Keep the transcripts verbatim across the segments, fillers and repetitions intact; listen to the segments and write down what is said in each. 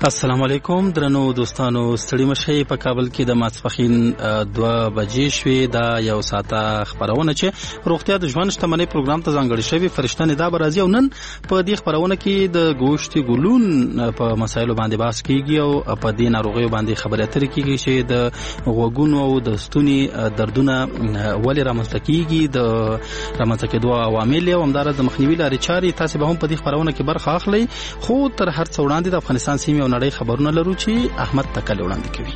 السلام علیکم درنو دوستانو، ستړي مشئ. په کابل کې د ماسپښین دوه بجې شوې. دا یو ساعته خبرونه چې روغتیا د ژوند شتمنۍ پروګرام ته ځانګړې شوې. فرشته ندا به راځي او نن په دې خبرونه کې د ګوشت ګلون په مسایلو باندې بحث کیږي او په دې ناروغیو باندې خبرې اترې کیږي چې د غوږونو او د ستوني دردونه ولې رامنځته کیږي، د رامنځته کېدو عوامل او همدارس د مخنیوي لارې چارې. تاسو به هم په دې خبرونه کې برخه اخلئ. خو تر هر څه وړاندې د افغانستان سیمې او نړۍ خبرونه لرو چې احمد تکل وړاندې کوي.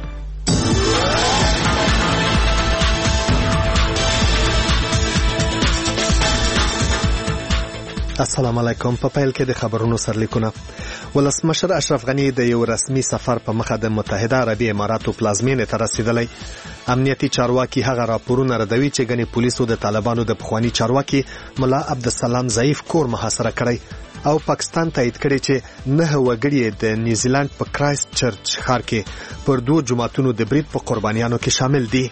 السلام علیکم. په پیل کې د خبرونو سرلیکونه. ولسمشر اشرف غنی د یو رسمي سفر په مخه د متحده عربي اماراتو پلازمینې ته رسیدلی. امنیتي چارواکي هغه راپورونه ردوي چې ګنې پولیسو د طالبانو د پخوانی چارواکي ملا عبدالسلام ضعیف کور محاصره کړی او پاکستان تایید کړی چې نه وګړي د نیوزیلند په کرایست چرچ ښار کې پر دوه جماعتونو د برید په قربانیانو کې شامل دي.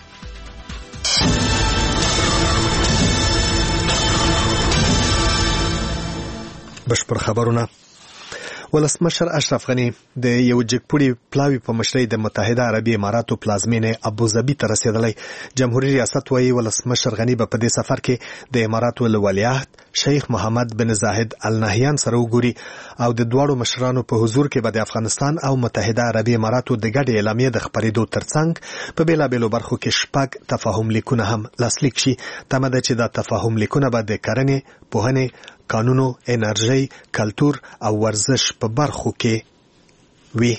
بشپړ خبرونه. ولسمشر اشرف غنی د یو جګپوړي پلاوی په مشرۍ د متحده عربي اماراتو پلازمینې ابوظبي ته رسیدلی. جمهوریت ریاست وايي ولسمشر غنی به په دې سفر کې د اماراتو له ولیعهد شیخ محمد بن زاهد ال نهیان سره وګوري او د دواړو مشرانو په حضور کې به د افغانستان او متحده عربي اماراتو د ګډې اعلامیې د خبرېدو ترڅنګ په بیلابیلو برخو کې شپږ تفاهم لیکونه هم لاسلیک شي. تمه ده چې دا تفاهم لیکونه به د کرنې، پوهنې، قانونو، انرژي، کلتور او ورزش په برخو کې وي.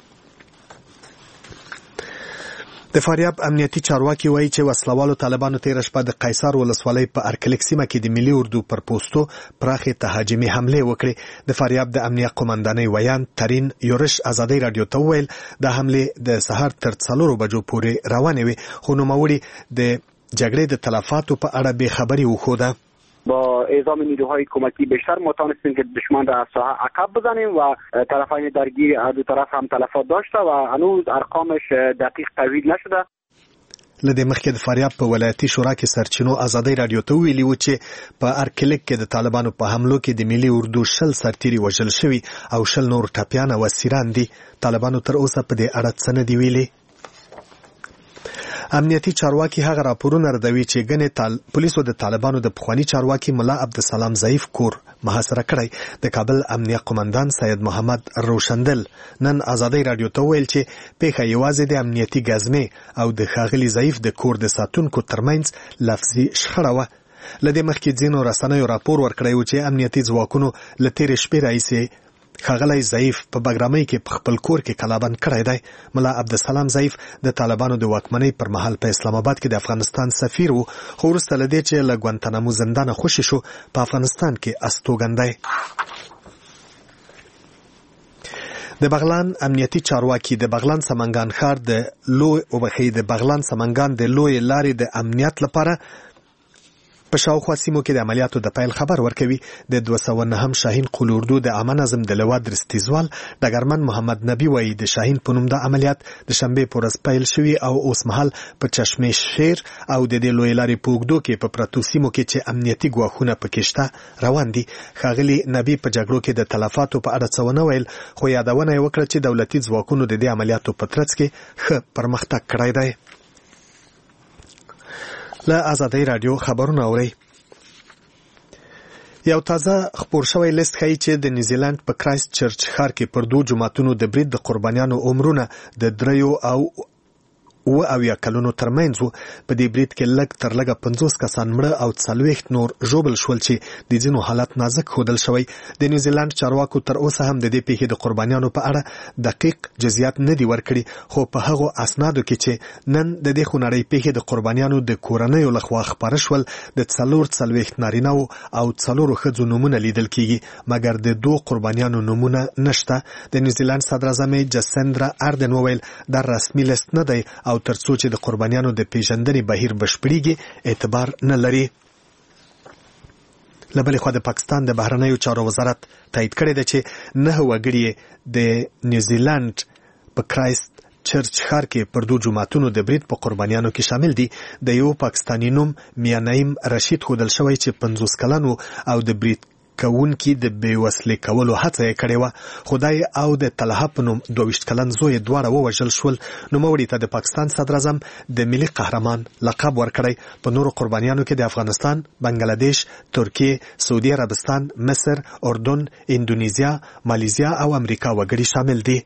د فاریاب امنیتي چارواکي وایي چې وسلوالو طالبانو تیر شپه د قیصر ولسوالۍ په ارکلک سیمه کې د ملي اردو پر پوسټو پراخې تهاجمي حمله وکړې. د فاریاب د امنیه قومندانۍ ویان ترين یورش ازادي رادیو ته ویل د حمله د سهار تر څلورو بجو پورې روانې وي، خو نوموړي د جګړې د تلفاتو په اړه به خبري وښوده. با اعزام نیروهای کمکی بیشتر ما توانستیم که دشمن را از ساحه عقب بزنیم و طرفین درگیر از دو طرف هم تلفات داشته و هنوز ارقامش دقیق تایید نشده. لدې مخکې د فاریاب په ولایتي شورا کې سرچینو ازادي رادیو ته ویلي و چې په ارکلک کې د طالبانو په حملو کې د ملي اردو شل سرتیري وژل شوي او شل نور ټپیان او اسیران دي. طالبانو تر اوسه په دې اړه څه نه دي ویلي. امنیتي چارواکي هغه راپورونه ردوي چې ګنې طال... پولیسو د طالبانو د پخوانی چارواکي ملا عبدالسلام ضعیف کور محاصره کړی. د کابل امنیه قومندان سید محمد روشندل نن ازادي رادیو ته ویل چې پیښه یوازې د امنیتي ګزمې او د ښاغلي ضعیف د کور د ساتونکو ترمنځ لفظي شخړه وه. لدې مخکې ځینو رسنیو راپور ورکړی و چې امنیتي ځواکونو له تېرې شپې راهیسې ښاغلی ضعیف په بګرامۍ کې په خپل کور کې کلابند کړی دی. ملا عبدالسلام ضعیف د طالبانو د واکمنۍ پر مهال په اسلام آباد کې د افغانستان سفیر و، خو وروسته له دې چې له ګوانتانامو زندانه خوشي شو په افغانستان کې استوګن دی. د بغلان امنیتي چارواکي د بغلان سمنګان ښار د لوی وبخي د بغلان سمنګان د لوی لارې د امنیت لپاره په شاوخوا سیمو کې د عملیاتو د پیل خبر ورکوي. د دوه سوه نهم شاهین قول اردو د عامه نظم د لوا درستیزوال ډګرمن محمد نبی وایي د شاهین په نوم د عملیات د شنبې په ورځ پیل شوي او اوس مهال په چشمې شیر او د دې لوی لارې په اوږدو کې په پرتو سیمو کې چې امنیتي ګواښونه پکې شته روان دي. ښاغلي نبی په جګړو کې د تلفاتو په اړه څه ونه ویل، خو یادونه یې وکړه چې دولتي ځواکونو د دې عملیاتو په ترڅ کې ښه پرمختګ کړی دی. له ازادي رادیو خبرونه اورئ. یو تازه خبر شوی لیست ښیي چې د نیوزیلند په کرایست چرچ ښار کې پر دوه جماعتونو د برید د قربانیانو عمرونه د دریو او و اویا کلونو ترمنځ وو. په دې برید کې لږ تر لږه پنځوس کسان مړه او څلوېښت نور ژوبل شول چې د ځینو حالت نازک ښودل شوی. د نیوزیلند چارواکو تر اوسه هم د دې پیښې د قربانیانو په اړه دقیق جزئیات نه دي ورکړي، خو په هغو اسنادو کې چې نن د دې خونړۍ پیښې د قربانیانو د کورنیو لخوا خپاره شول د څلور څلوېښت نارینهو او څلورو ښځو نومونه لیدل کیږي، مګر د دوه قربانیانو نومونه نشته. د نیوزیلند صدراعظم جسندرا اردن وویل دا رسمي لیست نه دی او ترڅو چې د قربانیانو د پیژندنې بهیر بشپړیږي اعتبار نه لري. له بلې خوا د پاکستان د بهرنیو چارو وزارت تایید کړی دی چې نه وګړي د نیوزیلند په کرایست چرچ ښار کې پر دوه جماعتونو د برید په قربانیانو کې شامل دي. د یو پاکستاني نوم میانعیم رشید ښودل شوی چې پنځوس کلن و او د برید کوونکي د بېوسلې کولو هڅه یې کړې وه. خدای او د طلحه په نوم دوه ویشت کلن زوی دواړه ووژل شول. نوموړي ته د پاکستان صدراعظم د ملي قهرمان لقب ورکړی. په نورو قربانیانو کې د افغانستان، بنگلاديش، ترکیه، سعودي عربستان، مصر، اردن، اندونیزیا، مالیزیا او امریکا وګړي شامل دي.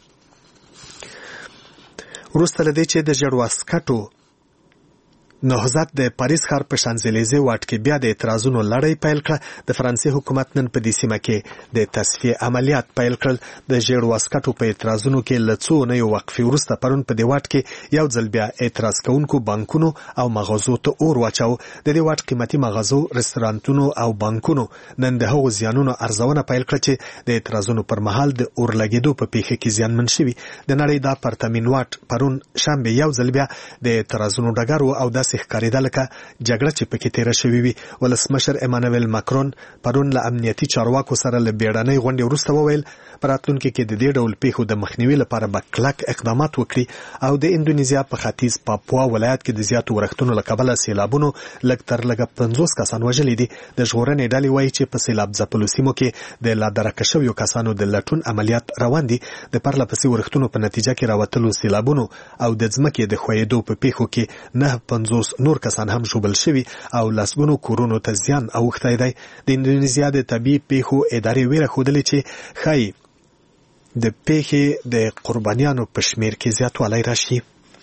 وروسته له دې چې د ژړو عسکرو نهضت د پاریس ښار په شانزلیزه واټ کې بیا د اعتراضونو لړۍ پیل کړه. د فرانسې حکومت نن په دې سیمه کې د تصفیه عملیات پیل کړل. د ژیړو عسکرو په اعتراضونو کې له څو اونیو وقفې وروسته پرون په دې واټ کې یو ځل بیا اعتراض کوونکو بانکونو او مغازو ته اور واچاوه. د دې واټ قیمتي مغازو، رستورانتونو او بانکونو نن د هغو زیانونو ارزونه پیل کړه چې د اعتراضونو پر مهال د اور لګېدو په پیښه کې زیانمن شوي. د نړۍ دا پرتمین واټ پرون شنبه یو ځل بیا د اعتراضونو ډګر و او داسې ښکارېده لکه جګړه چې پکې تیره شوې وي. ولسمشر ایمانویل ماکرون پرون له امنیتي چارواکو سره له بیړنۍ غونډې وروسته وویل په راتلونکي کې د دې ډول پیښو د مخنیوي لپاره به کلک اقدامات وکړي. او د اندونیزیا په ختیځ پاپوا ولایت کې د زیاتو ورښتونو له کبله سیلابونو لږ تر لږه پنځوس کسان وژلي دي. د ژغورنې ډلې وایي چې په سیلاب ځپلو سیمو کې د لا درکه شویو کسانو د لټون عملیات روان دي. د پرله پسې ورښتونو په نتیجه کې راوتلو سیلابونو او د ځمکې د ښویېدو په پیښو کې نه پنځوس نور کسان هم ژوبل شوي او لسګونو کورونو ته زیان اوښتی دی. د اندونیزیا د طبیعي پیښو ادارې ویره ښودلې چې ښایي د پیښې د قربانیانو په شمیر کې زیاتوالی راشي.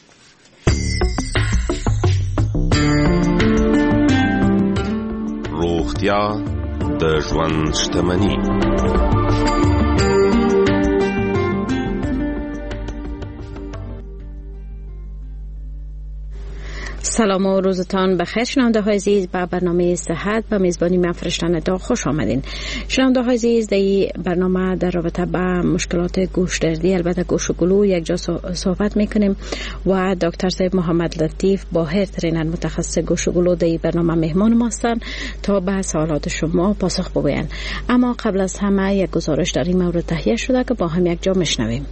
روغتیا د ژوند شتمني. سلام و روزتان بخیر شنونده های عزیز، به برنامه صحت به میزبانی من فرشتن دا خوش آمدین. شنونده های عزیز، در این برنامه در رابطه با مشکلات گوشدردی، البته گوش و گلو، یک جا صحبت میکنیم و دکتر صاحب محمد لطیف باهر ترینر متخصص گوش و گلو در این برنامه مهمان ما هستند تا به سوالات شما پاسخ بگویند. اما قبل از همه یک گزارش در این مورد تهیه شده که با هم یک جا میشنویم.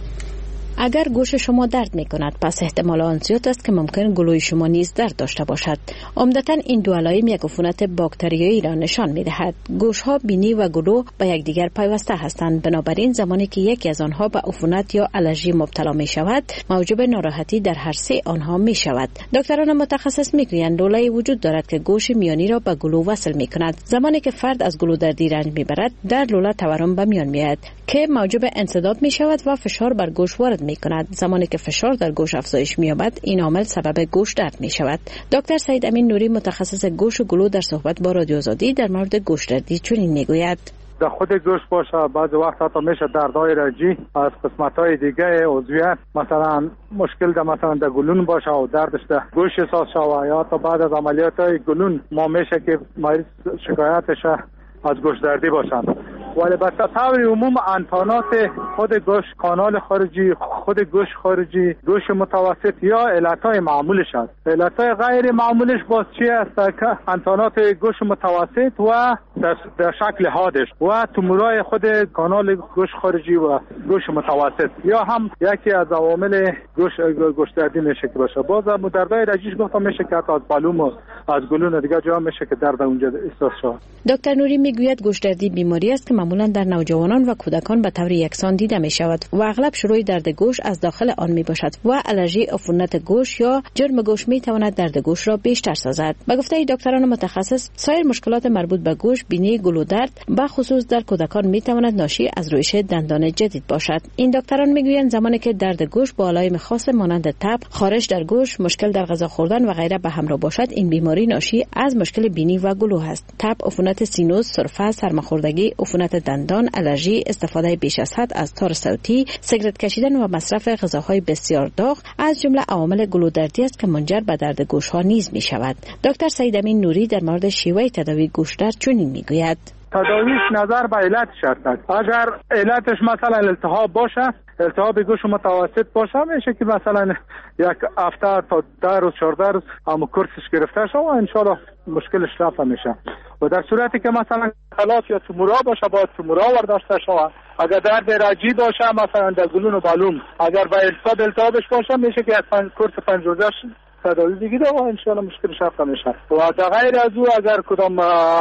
اگر گوش شما درد می کند، پس احتمال آن زیاد است که ممکن گلوی شما نیز درد داشته باشد. عمدتاً این دو علائم یک عفونت باکتریایی را نشان می دهد. گوش ها، بینی و گلو به یکدیگر پیوسته هستند. بنابراین زمانی که یکی از آنها به عفونت یا آلرژی مبتلا می شود، موجب ناراحتی در هر سه آنها می شود. دکتران متخصص می گویند لوله‌ای وجود دارد که گوش میانی را به گلو وصل می کند. زمانی که فرد از گلو دردی رنج می برد، در لوله تورم به میان می آید که موجب انسداد می شود و فشار بر گوش وارد می کند. زمانی که فشار در گوش افزایش می یابد، این عامل سبب گوش درد می شود. دکتر سعید امین نوری متخصص گوش و گلو در صحبت با رادیو آزادی در مورد گوش دردی چنین می گوید: در خود گوش باشه، بعضی وقت حتی میشه دردهای رنجی از قسمت‌های دیگه عضویت، مثلا مشکل در مثلا در گلون باشه و دردش در گوش احساس شوه، یا تا بعد از عملیات گلون ما میشه که مریض شکایتش از گوش دردی باشند. ولی به طور عموم انتانات خود گوش، کانال خارجی، خود گوش خارجی، گوش متوسط یا علتهای معمولش است. علتهای غیر معمولش باز چی است که انتانات گوش متوسط و در شکل حادش و تومورای خود کانال گوش خارجی و گوش متوسط یا هم یکی از عوامل گوش گوش دردی میشه که باشه. باز دردهای رنجیش گفتم میشه که حتی از بالوم و از گلون دیگه جا میشه که درد اونجا احساس شود. دکتر نوری میگوید گوش دردی بیماری است که معمولا در نوجوانان و کودکان به طور یکسان دیده می شود و اغلب شروع درد گوش از داخل آن می باشد و آلرژی عفونت گوش یا جرم گوش می تواند درد گوش را بیشتر سازد. به گفته دکتران متخصص، سایر مشکلات مربوط به گوش، بینی، گلو درد به خصوص در کودکان می تواند ناشی از رویش دندان جدید باشد. این دکتران می گویند زمانی که درد گوش با علائم خاص مانند تب، خارش در گوش، مشکل در غذا خوردن و غیره به همراه باشد، این بیماری ناشی از مشکل بینی و گلو است. تب، عفونت سینوس، سرفه، سرماخوردگی، عفونت دندان، آلرژی، استفاده بیش از حد از تار صوتی، سیگرت کشیدن و مصرف غذاهای بسیار داغ از جمله عوامل گلودردی است که منجر به درد گوش ها نیز می شود. دکتر سعید امین نوری در مورد شیوه تداوی گوش درد چنین می گوید: تداویش نظر به علتش است. اگر علتش مثلا التهاب باشه، التهاب گوش متوسط باشه، میشه که مثلا یک هفته تا ده روز چهارده روز هم کورسش گرفته شه و ان شاء الله مشکلش رفع میشه. و در صورتی که مثلا خلاف یا تومورا باشه، باید تومورا ورداشته شود. اگر درد رنجی باشه، مثلا در گلون و بالوم، اگر به التهاب التهابش باشه، میشه که از کورس پنج روزش تداوی بگیره و ان شاء الله مشکلش رفع میشه. و در غیر از او اگر کدام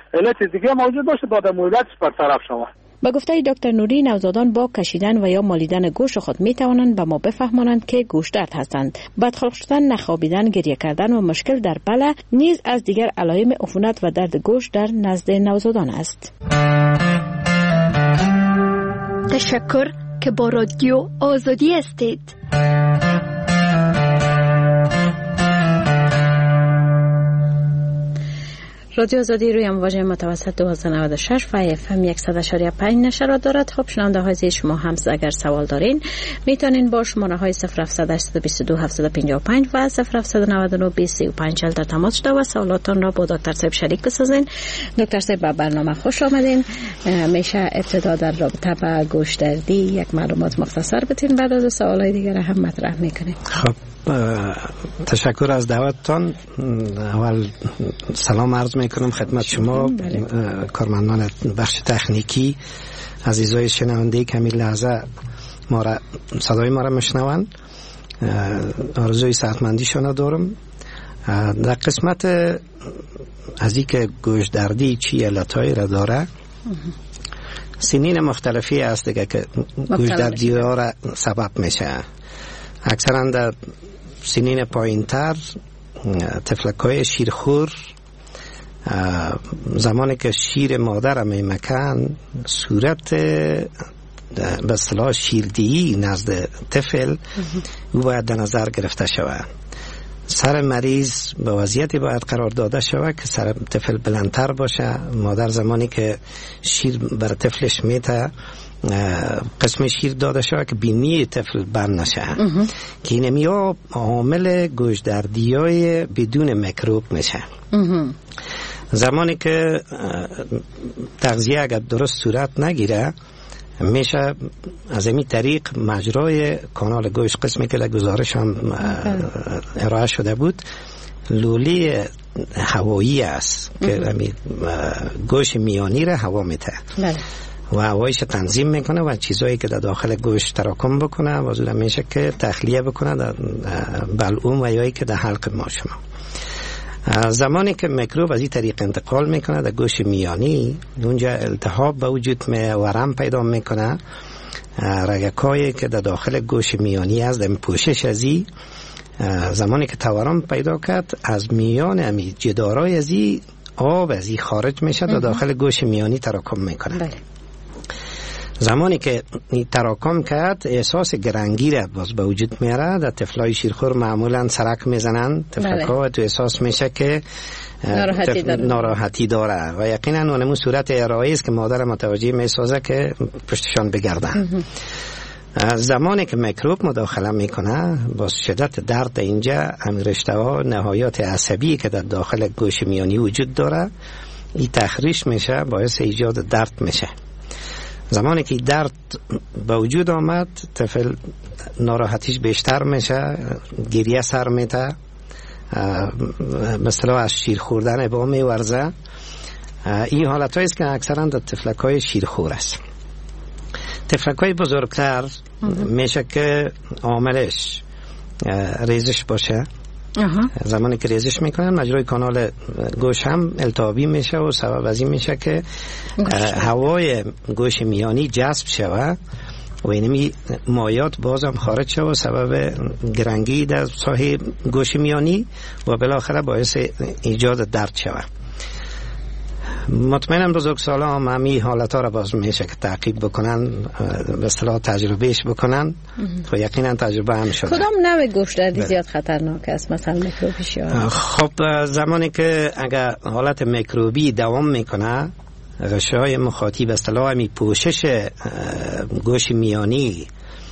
علت دیگه موجود باشه تا در مولدش برطرف شود. با گفته دکتر نوری، نوزادان با کشیدن و یا مالیدن گوشت خود می توانند به ما بفهمانند که گوشت درد هستند. بدخلق شدن، نخوابیدن، گریه کردن و مشکل در بلع نیز از دیگر علائم عفونت و درد گوشت در نزد نوزادان است. تشکر که با رادیو آزادی هستید. رادیو آزادی روی امواج متوسط دویست و نود و شش و اف ام صد و شش و پنج نشرات دارد. خب شنونده های عزیز، شما هم اگر سوال دارین میتونین با شماره های صفر هفتصد هشتصد و بیست و دو هفتصد و پنجاه و پنج و صفر هفتصد و نود و نه بیست و پنج در تماس شده و سوالاتون را با دکتر صاحب شریک بسازین. دکتر صاحب به برنامه خوش آمدین. میشه ابتدا در رابطه با گوشتدردی یک معلومات مختصر بتین، بعد از سوالای دیگر هم مطرح میکنیم. خب تشکر از دعوتتان. اول سلام عرض میکنم خدمت شما کارمندان بخش تکنیکی، عزیزای شنونده که همین لحظه ما را صدای ما را میشنوند. آرزوی صحتمندیشان دارم. در قسمت از اینکه گوشتدردی چی علتایی را داره، سنین مختلفی هست دیگه که گوشتدردی ها را سبب میشه. اکثرا در سنین پایین تر طفلکای شیرخور زمانی که شیر مادر میمکن صورت به اصطلاح شیردهی نزد طفل او باید در نظر گرفته شود. سر مریض به وضعیتی باید قرار داده شود که سر طفل بلندتر باشه. مادر زمانی که شیر بر طفلش میته قسم شیر داده شود که بینی طفل بند نشه که اینمی ها عامل گوشتدردی های بدون میکروب میشه. زمانی که تغذیه اگر درست صورت نگیره میشه از این طریق مجرای کانال گوشت، قسمی که گزارش هم ارائه شده بود، لولی هوایی است که گوشت میانی را هوا میته و هوایش تنظیم میکنه و چیزایی که در داخل گوشت تراکم بکنه و زود میشه که تخلیه بکنه در بلعوم و یایی که در حلق ما شما. زمانی که میکروب از این طریق انتقال میکنه در گوشت میانی، اونجا التهاب به وجود می ورم پیدا میکنه. رگکایی که در داخل گوشت میانی است، در پوشش ازی زمانی که تورم پیدا کرد، از میان امی جدارای ازی آب ازی خارج میشه در داخل گوشت میانی تراکم میکنه. بله. زمانی که تراکم کرد احساس گرنگی را باز به وجود میاره. در طفلای شیرخور معمولا سرک میزنن طفلکا و تو احساس میشه که ناراحتی داره. ناراحتی داره و یقینا اونمو صورت ارائه است که مادر متوجه میسازه که پشتشان بگردن. زمانی که میکروب مداخله میکنه باز شدت درد اینجا همین رشته ها نهایات عصبی که در داخل گوش میانی وجود داره این تخریش میشه، باعث ایجاد درد میشه. زمانی که درد به وجود آمد طفل ناراحتیش بیشتر میشه، گریه سر میته، مثلا از شیر خوردن با میورزه. این حالت هاییست که اکثرا در طفلک های شیرخور است. طفلک های بزرگتر میشه که عاملش ریزش باشه. اها. زمانی که ریزش میکنن مجرای کانال گوش هم التهابی میشه و سبب از این میشه که هوای گوش میانی جذب شود و اینمی مایات بازم خارج شود و سبب گرنگی در ساحه گوش میانی و بالاخره باعث ایجاد درد شود. مطمئنم بزرگسالا هم همی حالتا را باز میشه که تعقیب بکنن، به اصطلاح تجربهش بکنن و یقینا تجربه هم شده. کدام نوع گوشتدردی زیاد خطرناک است مثلا میکروبیش؟ خب زمانی که اگر حالت میکروبی دوام میکنه، غشای مخاطی به اصطلاح همی پوشش گوش میانی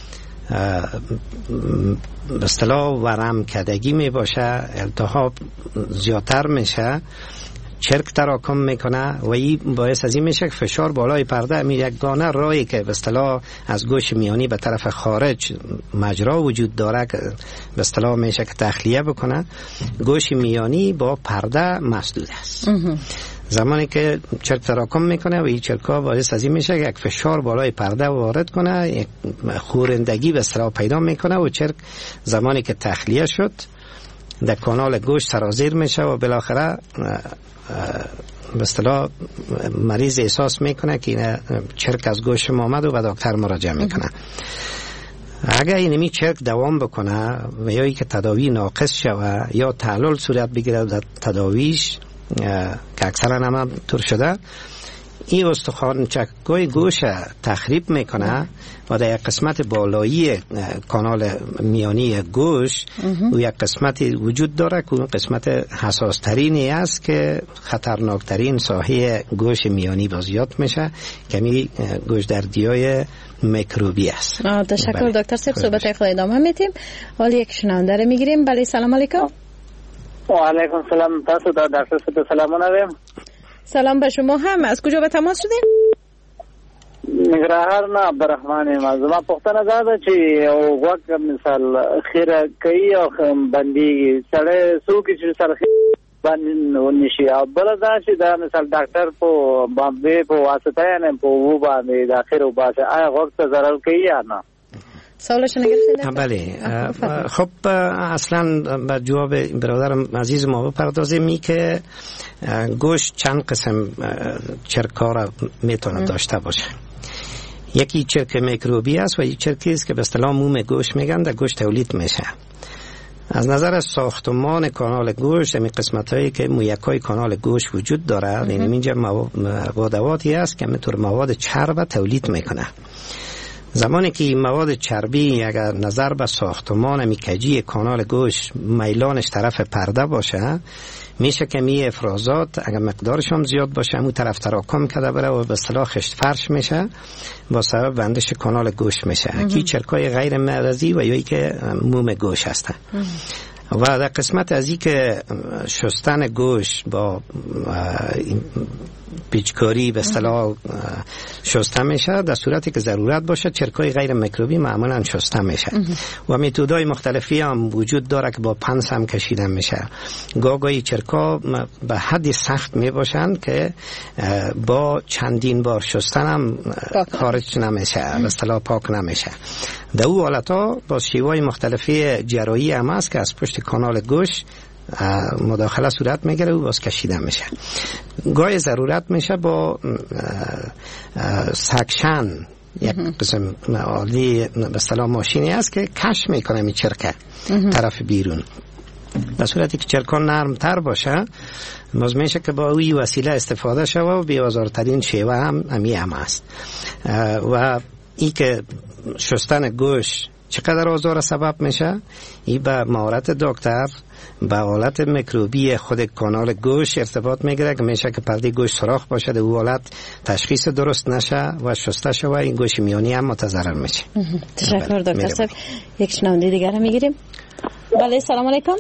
به اصطلاح ورم کدگی می باشه، التهاب زیادتر میشه، چرک تراکم میکنه و این باعث از این میشه که فشار بالای پرده می یگانه راهی که به اصطلاح از گوش میانی به طرف خارج مجرا وجود داره که به اصطلاح میشه که تخلیه بکنه، گوش میانی با پرده مسدود است. زمانی که چرک تراکم میکنه و این چرکا باعث از این میشه که یک فشار بالای پرده وارد کنه، یک خورندگی به اصطلاح پیدا میکنه و چرک زمانی که تخلیه شد در کانال گوشت سرازیر میشه و بالاخره به اصطلاح مریض احساس میکنه که این چرک از گوشت ما آمد و به دکتر مراجعه میکنه. اگر اینمی چرک دوام بکنه و یا ای که تداوی ناقص شوه یا تعلل صورت بگیره در تداویش که اکثرا هم طور شده، این استخوان چکگاه گوش تخریب میکنه و در یک قسمت بالایی کانال میانی گوش و یک قسمت وجود داره که اون قسمت حساس ترینی است که خطرناکترین ساحه گوش میانی بازیات میشه که می گوش دردی های میکروبی است. تشکر دکتر صاحب، صحبت خود ادامه میتیم. حالا یک شنونده رو میگیریم. بله سلام علیکم. و علیکم سلام. تاسو ته دکتر صاحب سلامونه وایم. سلام به شما هم. از کجا به تماس شدین؟ نگرهار نه عبدالرحمن یم. زما پوښتنه دا ده چې یو غوږ مثال خیره کوي او بندېږي، سړی څوک چې سره باندې ونشي، او بله دا چې دا مثال ډاکټر په بامبې په واسطه یعنې په اوبو باندې د خیر وباسي، آیا غوږ ته ضرر کوي یا نه؟ سوالش نگرفتید؟ بله. خب اصلا به جواب برادرم عزیز ما بپردازیم. می که گوشت چند قسم چرکا را میتونه داشته باشه. یکی چرک میکروبی است و یک چرکی است که به اصطلاح موم گوشت میگن، در گوشت تولید میشه. از نظر ساختمان کانال گوشت، این قسمت هایی که مویکای کانال گوشت وجود داره، یعنی اینجا موادواتی است که میتونه مواد چرب تولید میکنه. زمانی که این مواد چربی اگر نظر به ساختمان میکجی کانال گوشت میلانش طرف پرده باشه، میشه که می افرازات اگر مقدارش هم زیاد باشه همون طرف تراکم کرده بره و به اصطلاح خشت فرش میشه، با سبب بندش کانال گوشت میشه. کی چرکای غیر معرضی و یایی که موم گوشت هستن. و در قسمت از این که شستن گوشت با پیچکاری به اصطلاح شسته میشه، در صورتی که ضرورت باشه چرکای غیر میکروبی معمولا شسته میشه و متدای مختلفی هم وجود داره که با پنس هم کشیده میشه. گاگای چرکا به حدی سخت میباشن که با چندین بار شستن هم خارج نمیشه، به اصطلاح پاک نمیشه. در او حالتا با شیوهای مختلفی جراحی هم هست که از پشت کانال گوشت مداخله صورت میگیره و باز کشیده میشه. گاهی ضرورت میشه با سکشن، یک قسم عالی به اصطلاح ماشینی است که کش میکنه می چرکه طرف بیرون. در صورتی که چرکان نرم تر باشه باز میشه که با اوی وسیله استفاده شوه و بی‌آزارترین شیوه هم همی هم است. و ای که شستن گوشت چقدر آزار سبب میشه، ای به مهارت دکتر به حالت میکروبی خود کانال گوشت ارتباط میگیره که میشه که پرده گوشت سوراخ باشه، در اون حالت تشخیص درست نشه و شسته شوه، این گوشت میانی هم متضرر میشه. تشکر دکتر صاحب. یک شنونده دیگر هم میگیریم. بله سلام علیکم.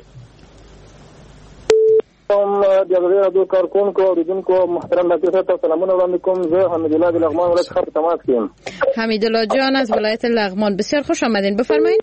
کوم د رادیو کارکونکو اوریدونکو محترم دکتر صاحب سلامونه وړاندې کوم. زه حمیدالله د لغمان ولایت څخه تماس کوم. حمیدالله جان از ولایت لغمان، بسیار خوش آمدین، بفرمایید.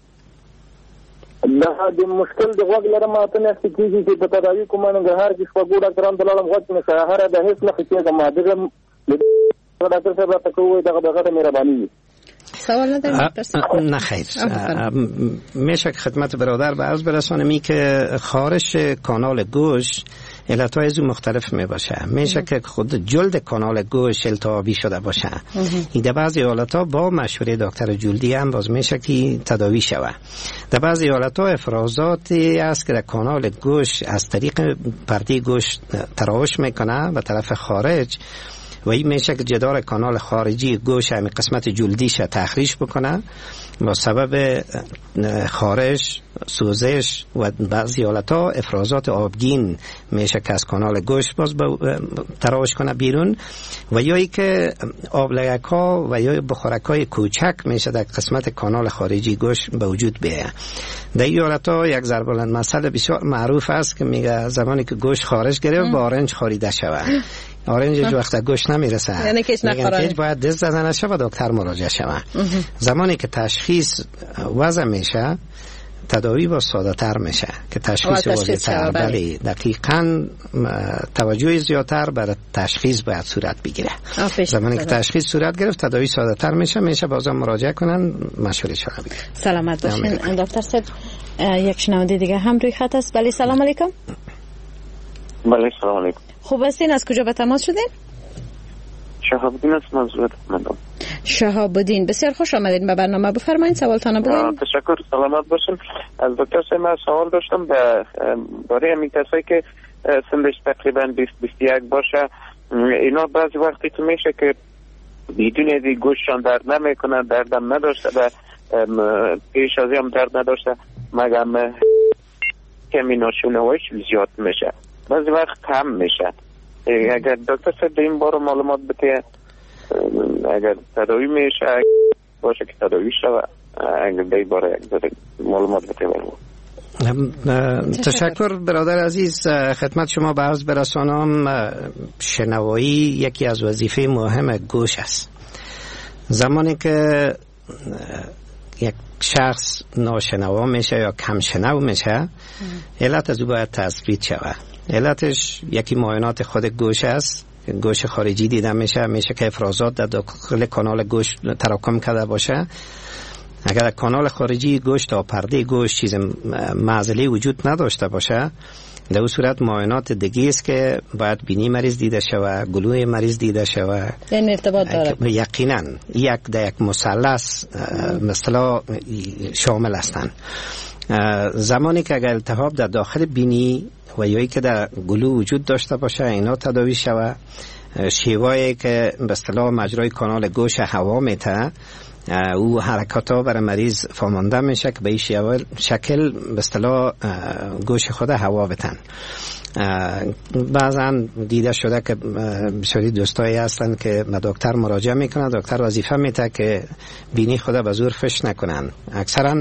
دا د مشکل د غوږ لرم ته نه کیږي چې په تداوی کوم ننګرهار کې شپږ ډاکټران دلالم غوږ نه سهار د هیڅ نه کیږي ما دغه ډاکټر صاحب ته کوی دغه دغه مهرباني. سوال ندارم دکتر صاحب؟ نه خیر. میشه که خدمت برادر به عرض برسانم این که خارش کانال گوشت علتهای از مختلف می باشه. میشه که خود جلد کانال گوشت التهابی شده باشه. این در بعضی حالتها با مشوره دکتر جلدی هم باز میشه که تداوی شوه. در بعضی حالتها افرازاتی است که در کانال گوشت از طریق پرده گوشت تراوش میکنه به طرف خارج و این میشه که جدار کانال خارجی گوشت همین قسمت جلدیش تخریش بکنه، با سبب خارش، سوزش و بعضی حالتها افرازات آبگین میشه که از کانال گوشت باز تراوش کنه بیرون، و یا ای که آبلگک ها و یا بخارک های کوچک میشه در قسمت کانال خارجی گوشت به وجود بیه. در این حالتها یک ضرب المثل بسیار معروف است که میگه زمانی که گوشت خارج گرفت با آرنج خاریده شود. آرنج جو وقت گوشت نمیرسه، یعنی کش نخوره، باید دست زدن شه و دکتر مراجعه شوه. زمانی که تشخیص وضع میشه تداوی با ساده تر میشه که تشخیص واضح تر. بله دقیقاً توجه زیادتر برای تشخیص باید صورت بگیره. زمانی که تشخیص صورت گرفت تداوی ساده تر میشه میشه بازم مراجعه کنن مشوره شما بگیرن. سلامت باشین دکتر صاحب. یک شنونده دیگه هم روی خط است. بله سلام علیکم. بله سلام علیکم. خوب هستین؟ از کجا به تماس شدین؟ شهاب‌الدین است منظورت مندم. شهاب‌الدین بسیار خوش آمدین به برنامه. بفرمایید سوالتان بگوین. تشکر. سلامت باشین. از دکتر صاحب من سوال داشتم به باره همین کسایی که سنش تقریبا بیست بیست و یک باشه، اینا بعضی وقتی تو میشه که بدون از گوششان درد نمیکنه، دردم نداشته و پیش از هم درد نداشته مگم کمی ناشونوایش زیاد میشه، بعضی وقت کم میشه. اگر دکتر صاحب به این باره معلومات بده، اگر تداوی میشه باشه که تداوی شوه، اگر به این باره معلومات بده. تشکر برادر عزیز. خدمت شما به عرض برسانم شنوایی یکی از وظیفه مهم گوش است. زمانی که یک شخص ناشنوا میشه یا کم شنو میشه، علت از او باید تثبیت شود. علتش یکی معاینات خود گوش است. گوش خارجی دیده میشه، میشه که افرازات در داخل کانال گوش تراکم کرده باشه. اگر در کانال خارجی گوش تا پرده گوش چیز معضلی وجود نداشته باشه، در اون صورت معاینات دیگه است که باید بینی مریض دیده شود، گلوی مریض دیده شود. این ارتباط داره. یقینا یک در یک مثلث مثلا شامل هستند. زمانی که اگر التهاب در داخل بینی و یا که در گلو وجود داشته باشه، اینا تداوی شود. شیوایی که به اصطلاح مجرای کانال گوش هوا میته، او حرکات ها برای مریض فهمانده میشه که به این شکل به اصطلاح گوش خود هوا بتن. بعضا دیده شده که بسیاری دوستایی هستن که به دکتر مراجعه میکنن، دکتر وظیفه میده که بینی خود به زور فش نکنن. اکثرا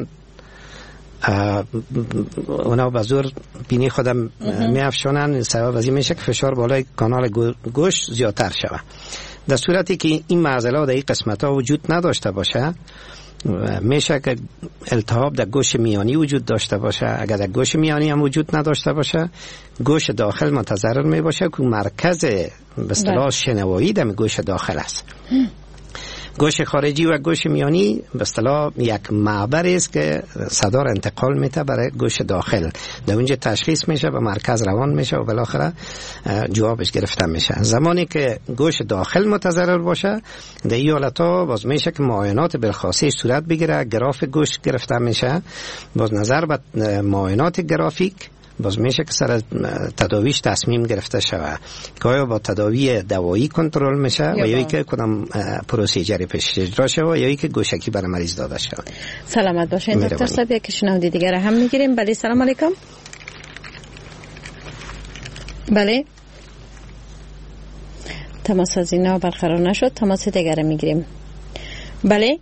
اونا به زور بینی خودم میافشونن، سبب از این میشه که فشار بالای کانال گوش زیادتر شود. در صورتی که این معضله در این قسمت ها وجود نداشته باشه، میشه که التهاب در گوش میانی وجود داشته باشه. اگر در گوش میانی هم وجود نداشته باشه، گوش داخل متضرر می باشه که مرکز به اصطلاح شنوایی در گوش داخل است. گوش خارجی و گوش میانی به اصطلاح یک معبر است که صدا را انتقال میده برای گوش داخل. در اونجا تشخیص میشه، به مرکز روان میشه و بالاخره جوابش گرفته میشه. زمانی که گوش داخل متضرر باشه، در این حالتها باز میشه که معاینات بالخاصه صورت بگیره، گراف گوش گرفته میشه. باز نظر به معاینات گرافیک باز میشه که سر تداویش تصمیم گرفته شود که آیا با تداوی دوایی کنترل میشه و یا که کدام پروسیجری پیش اجرا شود یا که گوشکی برای مریض داده شود. سلامت باشین دکتر صاحب. یک شنونده دیگر هم میگیریم. بله سلام علیکم. بله تماس از اینا برقرار نشد، تماس دیگر میگیریم. بله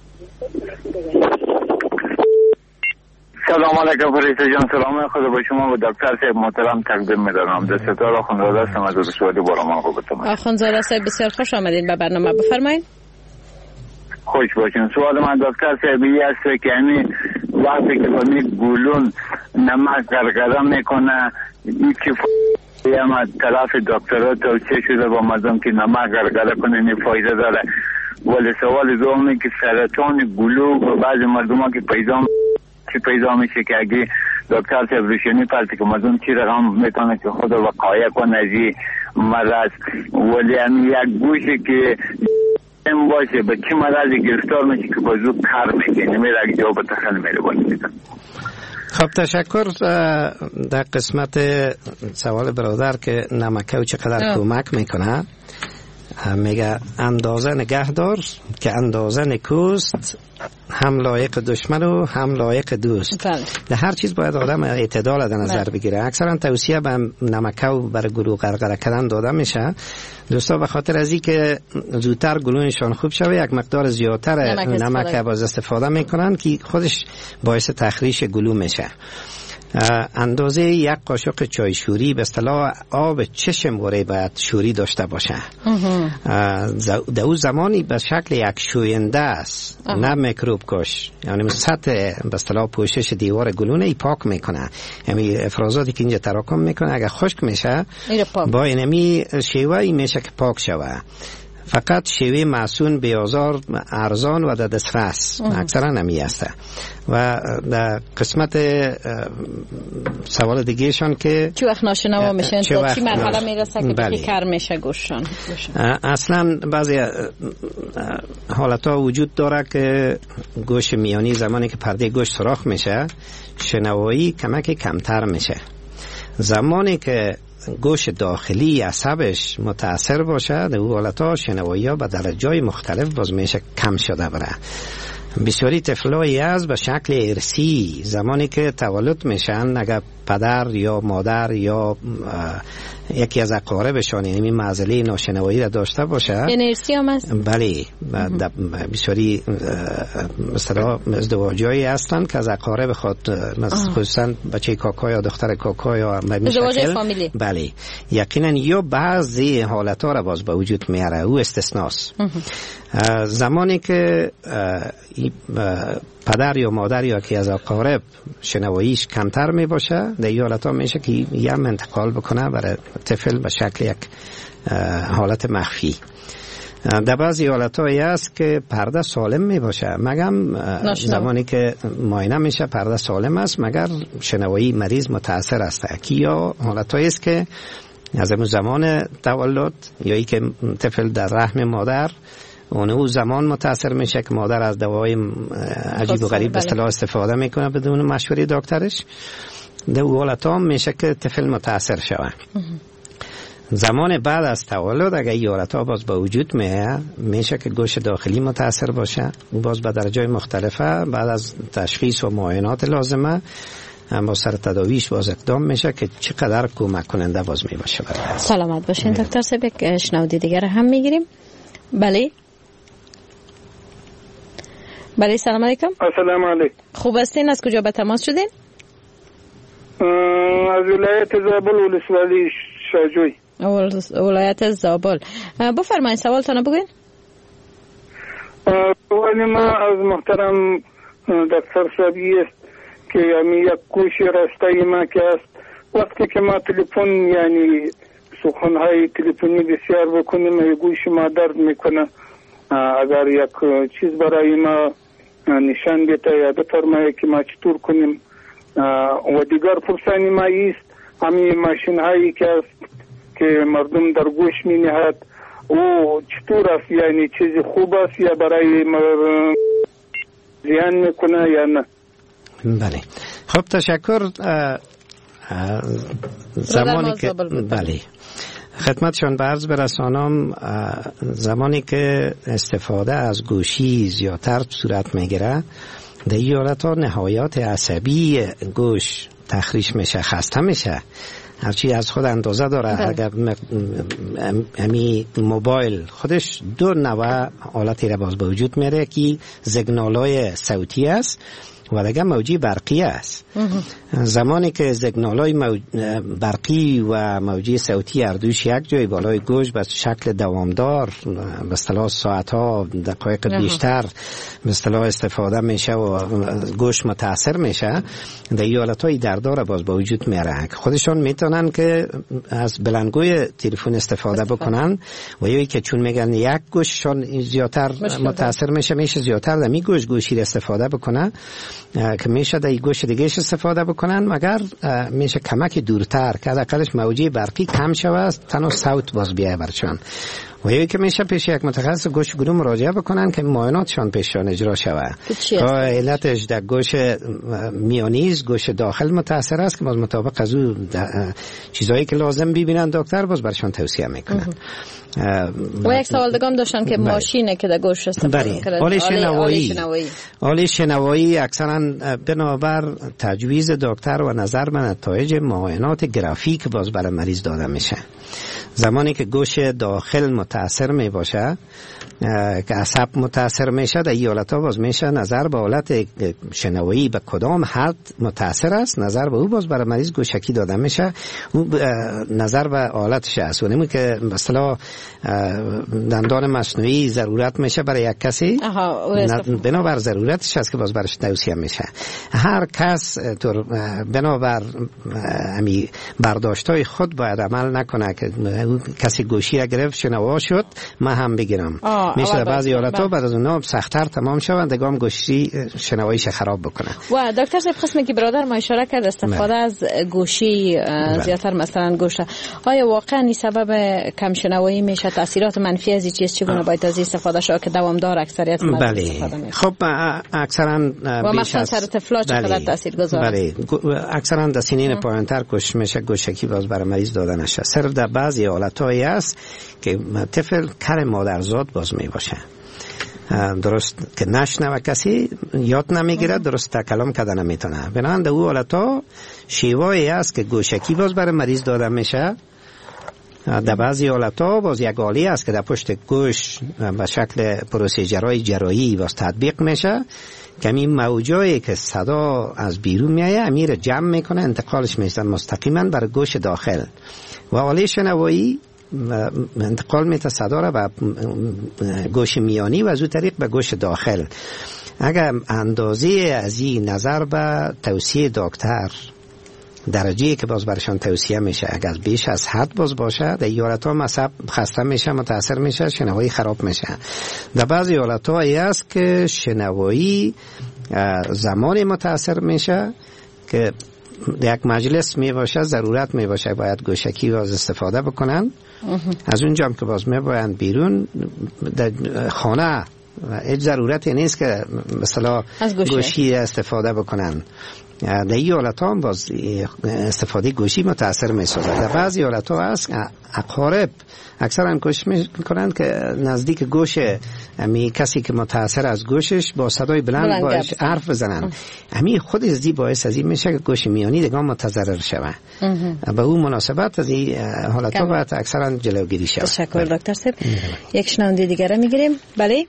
سلام علیکم فریسا جان. سلام خدا با شما و دکتر صاحب محترم تقدیم می‌دارم. دستتار آخوندزاده هستم از رشوادی بارمان خوبتم. آخوندزاده صاحب بسیار خوش آمدین به برنامه. بفرمایید. خوش باشین. سوال من دکتر صاحب این است که یعنی وقتی که با می گلون نمک گرگره میکنه، این که اما طرف دکترها توصیه شده با مردم که نمک گرگره کنه این فایده داره، ولی سوال دومی که سرطان گلو و بعضی مردم ها که پیدا چی پیدا میشه که اگه دکتر صاحب روشنی پرتی که مردم چی رقم میتونه که خود وقایه کنه از این مرض، ولی همین یک گوشه که این باشه به چی مرضی گرفتار میشه که بازو کار میکنه میره اگه جواب تخل میره باید. خب تشکر. در قسمت سوال برادر که نمکه و چقدر کمک میکنه، میگه اندازه نگه دار که اندازه نکوست، هم لایق دشمن و هم لایق دوست. در هر چیز باید آدم اعتدال در نظر بگیره. اکثرا توصیه به نمکه و برای گلو غرغره کردن داده میشه. دوستا به خاطر از این که زودتر گلوینشان خوب شوه یک مقدار زیادتر نمک باز استفاده میکنن که خودش باعث تخریش گلو میشه. اندازه یک قاشق چای شوری به اصطلاح آب چشم وره باید شوری داشته باشه. در اون زمانی به شکل یک شوینده است، نه میکروب کش، یعنی سطح به اصطلاح پوشش دیوار گلونه ای پاک میکنه. یعنی افرازاتی که اینجا تراکم میکنه اگر خشک میشه با اینمی شیوه میشه که پاک شوه. فقط شیوه معصون بیازار ارزان و در دسترس اکثرا نمی هسته. و در قسمت سوال دیگه شان که چه وقت ناشنوا میشن تا چی مرحله میرسه که بله. کار میشه گوششان؟ اصلا بعضی حالت ها وجود داره که گوش میانی زمانی که پرده گوش سوراخ میشه شنوایی کمک کمتر میشه. زمانی که گوش داخلی عصبش متاثر باشه در اون حالتها شنوایی ها به درجای مختلف باز میشه کم شده بره. بسیاری طفلایی از به شکل ارسی زمانی که تولد میشن اگر پدر یا مادر یا یکی از اقاربشان یعنی معضله ناشنوایی را داشته باشه یعنی ارسی هم هست؟ بله. بسیاری مثلا ازدواجایی هستن که از اقارب خود خصوصا بچه کاکا یا دختر کاکا یا ازدواج فامیلی بله یقینا یا بعضی حالت ها را باز به وجود میاره او استثناست. زمانی که پدر یا مادر یا که از اقارب شنواییش کمتر می باشه در این حالت ها میشه که یه انتقال بکنه برای طفل به شکل یک حالت مخفی. در بعضی حالت هایی هست که پرده سالم می باشه مگم زمانی که معاینه میشه پرده سالم است مگر شنوایی مریض متاثر است که یا حالت هایی است که از اون زمان تولد یا ای که طفل در رحم مادر اون او زمان متاثر میشه که مادر از دوای عجیب و غریب به اصطلاح استفاده میکنه بدون مشوره دکترش در اون حالت هم میشه که طفل متاثر شوه. زمان بعد از تولد اگر این حالت ها باز با وجود میه میشه که گوش داخلی متاثر باشه باز به درجای مختلفه بعد از تشخیص و معاینات لازمه اما سر تداویش باز اقدام میشه که چقدر کمک کننده باز میباشه. سلامت باشین دکتر صاحب. شنودی دیگر هم میگیریم. بله بله سلام علیکم. السلام علیکم. خوب هستین؟ از کجا به تماس شدین؟ از ولایت زابل ولسوالی شاجوی. ولایت زابل. بفرمایید سوالتون بگین. سوال ما از محترم دکتر صاحبی است که یعنی یک گوشی راسته ما که است وقتی که ما تلفن یعنی سخنهای تلفنی بسیار بکنیم گوش ما درد میکنه. اگر یک چیز برای ما نشان بیته یا بفرمایه که ما چطور کنیم. و دیگر پرسانی ما ایست همین ماشین هایی که است که مردم در گوش می نهد او چطور است یعنی چیز خوب است یا برای زیان میکنه یا نه؟ بله خب تشکر. زمانی که بله خدمتشان به عرض برسانم زمانی که استفاده از گوشی زیادتر صورت میگیره در این حالت ها نهایات عصبی گوش تخریش میشه خسته میشه هرچی از خود اندازه داره. اگر امی موبایل خودش دو نوع حالتی را باز به وجود میاره که زگنالای صوتی است و دیگه موجی برقی است. زمانی که زگنالای موج... برقی و موجی صوتی اردوش یک جای بالای گوش به شکل دوامدار به اصطلاح ساعتها دقایق بیشتر به اصطلاح استفاده میشه و گوش متاثر میشه در این حالتهای دردار باز با وجود میاره. خودشان میتونن که از بلندگوی تلفن استفاده بکنن و یا که چون میگن یک گوششان زیادتر متاثر میشه میشه زیادتر در می گوش گوشی استفاده بکنن که میشه در گوش دیگهش استفاده بکنن مگر میشه کمک دورتر که حداقلش موجی برقی کم شود تنها صوت باز بیای برشان و یکی که میشه پیش یک متخصص گوش گلو مراجعه بکنن که معایناتشان پیششان اجرا شود. علتش در گوش میانیز گوش داخل متاثر است که باز مطابق از او چیزایی که لازم ببینن دکتر باز برشان توصیه میکنن. و یک سوال دیگه هم داشتن که ماشینه که در گوش استفاده میکنه. آله شنوایی. آله شنوایی اکثرا بنابر تجویز دکتر و نظر به نتایج معاینات گرافیک باز برای مریض داده میشه. زمانی که گوش داخل متاثر می باشه که عصب متاثر میشه، در این حالت ها باز میشه نظر به حالت شنوایی به کدام حد متاثر است، نظر به او باز برای مریض گوشکی داده میشه، او نظر به حالتش است. و نمی که مثلا دندان مصنوعی ضرورت میشه برای یک کسی، بنابر ضرورتش است که باز برش توصیه میشه. هر کس طور بنابر امی برداشتای خود باید عمل نکنه که کسی گوشی گرفت شنوا شد ما هم بگیرم. میشه بعضی حالت‌ها بعد از اونها سخت‌تر تمام شوند، دگام گوشی شنواییش خراب بکنه. و دکتر صاحب قسمی که برادر ما اشاره کرد استفاده از گوشی زیادتر مثلا گوشه، آیا واقعا این سبب کم شنوایی میشه؟ تاثیرات منفی از این چیز چگونه باید از استفاده شود که دوامدار اکثریت مردم استفاده میکنه؟ خب اکثرا و مثلا سر طفلا چقدر تاثیرگذاره؟ بله اکثرا در سنین پایین‌تر گوش میشه گوشکی باز برای مریض داده نشه. صرف در بعضی حالت‌هایی است که طفل کر مادرزاد باز می باشه، درست که نشنوه کسی یاد نمیگیره، درست تکلم کرده نمیتونه. بنابراین در او حالتا شیوایی است که گوشکی باز برای مریض داده میشه. در بعضی حالتا باز یک آلی است که در پشت گوش به شکل پروسیجرهای جراحی باز تطبیق میشه که این موجایی که صدا از بیرون میایه امیر جمع میکنه، انتقالش میشه مستقیما بر گوش داخل و آلی شنوایی انتقال میته صدا را به گوش میانی و از اون طریق به گوش داخل. اگر اندازه از این نظر به توصیه دکتر درجه‌ای که باز برشان توصیه میشه اگر بیش از حد باز باشه، در این حالت‌ها مصب خسته میشه، متاثر میشه، شنوایی خراب میشه. در بعضی حالت‌ها ای است که شنوایی زمانی متاثر میشه که یک مجلس می باشه ضرورت می باشه باید گوشکی باز استفاده بکنن. از اونجا هم که باز می باید بیرون در خانه هیچ ضرورتی نیست که مثلا گوشی استفاده بکنن. در این حالت ها هم باز استفاده گوشی متاثر می سازد. در بعضی حالت ها هست اقارب اکثرا کوشش میکنند که نزدیک گوش امی کسی که متاثر از گوشش با صدای بلند باش حرف بزنن، امی خود ازدی باعث از این میشه که گوش میانی دیگه متضرر شوه. به اون مناسبت از این حالت ها باید اکثرا جلوگیری شود. تشکر دکتر صاحب. یک شنونده دیگه میگیریم. بله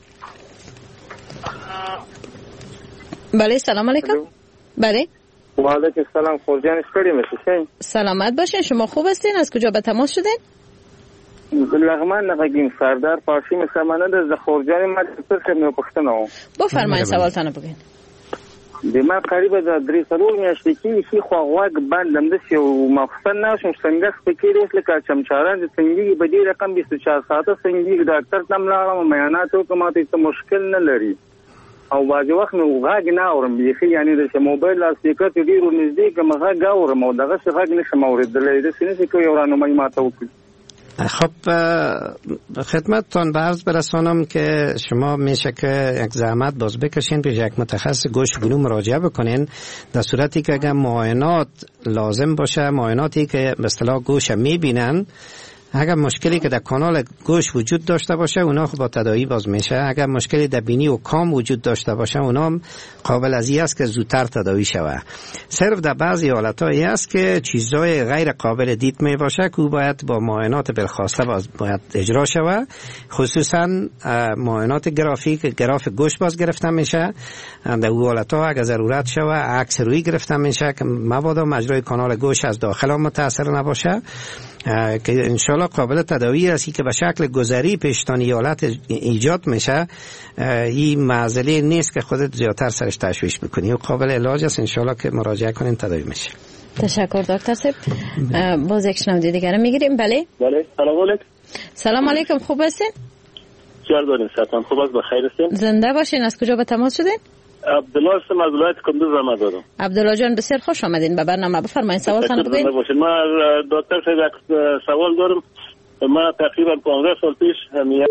بله سلام علیکم. بله و علیکم السلام. خورجان اشکری میشه. سلامت باشین. شما خوب هستین؟ از کجا به تماس شدین؟ لغمان نگیم سردار پارسی مسلمانه از خورجان ما څه نه پښتنو. بفرمایئ سوالتان بگین. د ما قریب د درې څلور میاشتې کې شي خو غوږ بندم د یو مخفن نشم څنګه فکر یې لکه چمچاران د څنګه به دې رقم بیست و چهار ساعته څنګه ډاکټر تم لاړم معاینات وکړم ته مشکل نه لري او باځي وخت نو غاګ نه اورم بيخي یعنی د موبایل لاس سپیکر ته ډیرو نږدې کوم غاګ اورم او دغه څه غاګ نشم اوریدلای د سینې کې یو راهنمایي ماته وکړي. خب خدمتتان به عرض برسانم که شما میشه که یک زحمت باز بکشین پیش یک متخصص گوش گلو مراجعه بکنین، در صورتی که اگر معاینات لازم باشه، معایناتی که به اصطلاح گوش میبینن، اگر مشکلی که در کانال گوش وجود داشته باشه اونا با تداعی باز میشه. اگر مشکلی در بینی و کام وجود داشته باشه اونا قابل از این است که زودتر تداعی شوه. صرف در بعضی حالت‌هایی است که چیزهای غیر قابل دید می باشه که باید با معاینات بالخواسته باید اجرا شوه، خصوصا معاینات گرافیک گراف گوش باز گرفته میشه. در اون حالت‌ها اگر ضرورت شوه عکس روی گرفته میشه که مبادا مجرای کانال گوش از داخل متاثر نباشه که انشالله قابل تداوی است که به شکل گذری پیشتانی حالت ایجاد میشه. این معضله نیست که خودت زیادتر سرش تشویش بکنی و قابل علاج است. انشالله که مراجعه کنین تداوی میشه. تشکر دکتر صاحب. باز یک شنونده دیگر میگیریم. بله بله سلام علیکم. سلام علیکم. خوب هستین؟ چیار دارین؟ سلام خوب است، بخیر هستین؟ زنده باشین. از کجا به تماس شدین؟ عبدالله هستم از ولایت کندوز رمضان. عبدالله جان بسیار خوش آمدین به برنامه. بفرمایید سوالتان بگین. ما دکتر صاحب یک سوال دارم. ما تقریبا پانزده سال پیش همین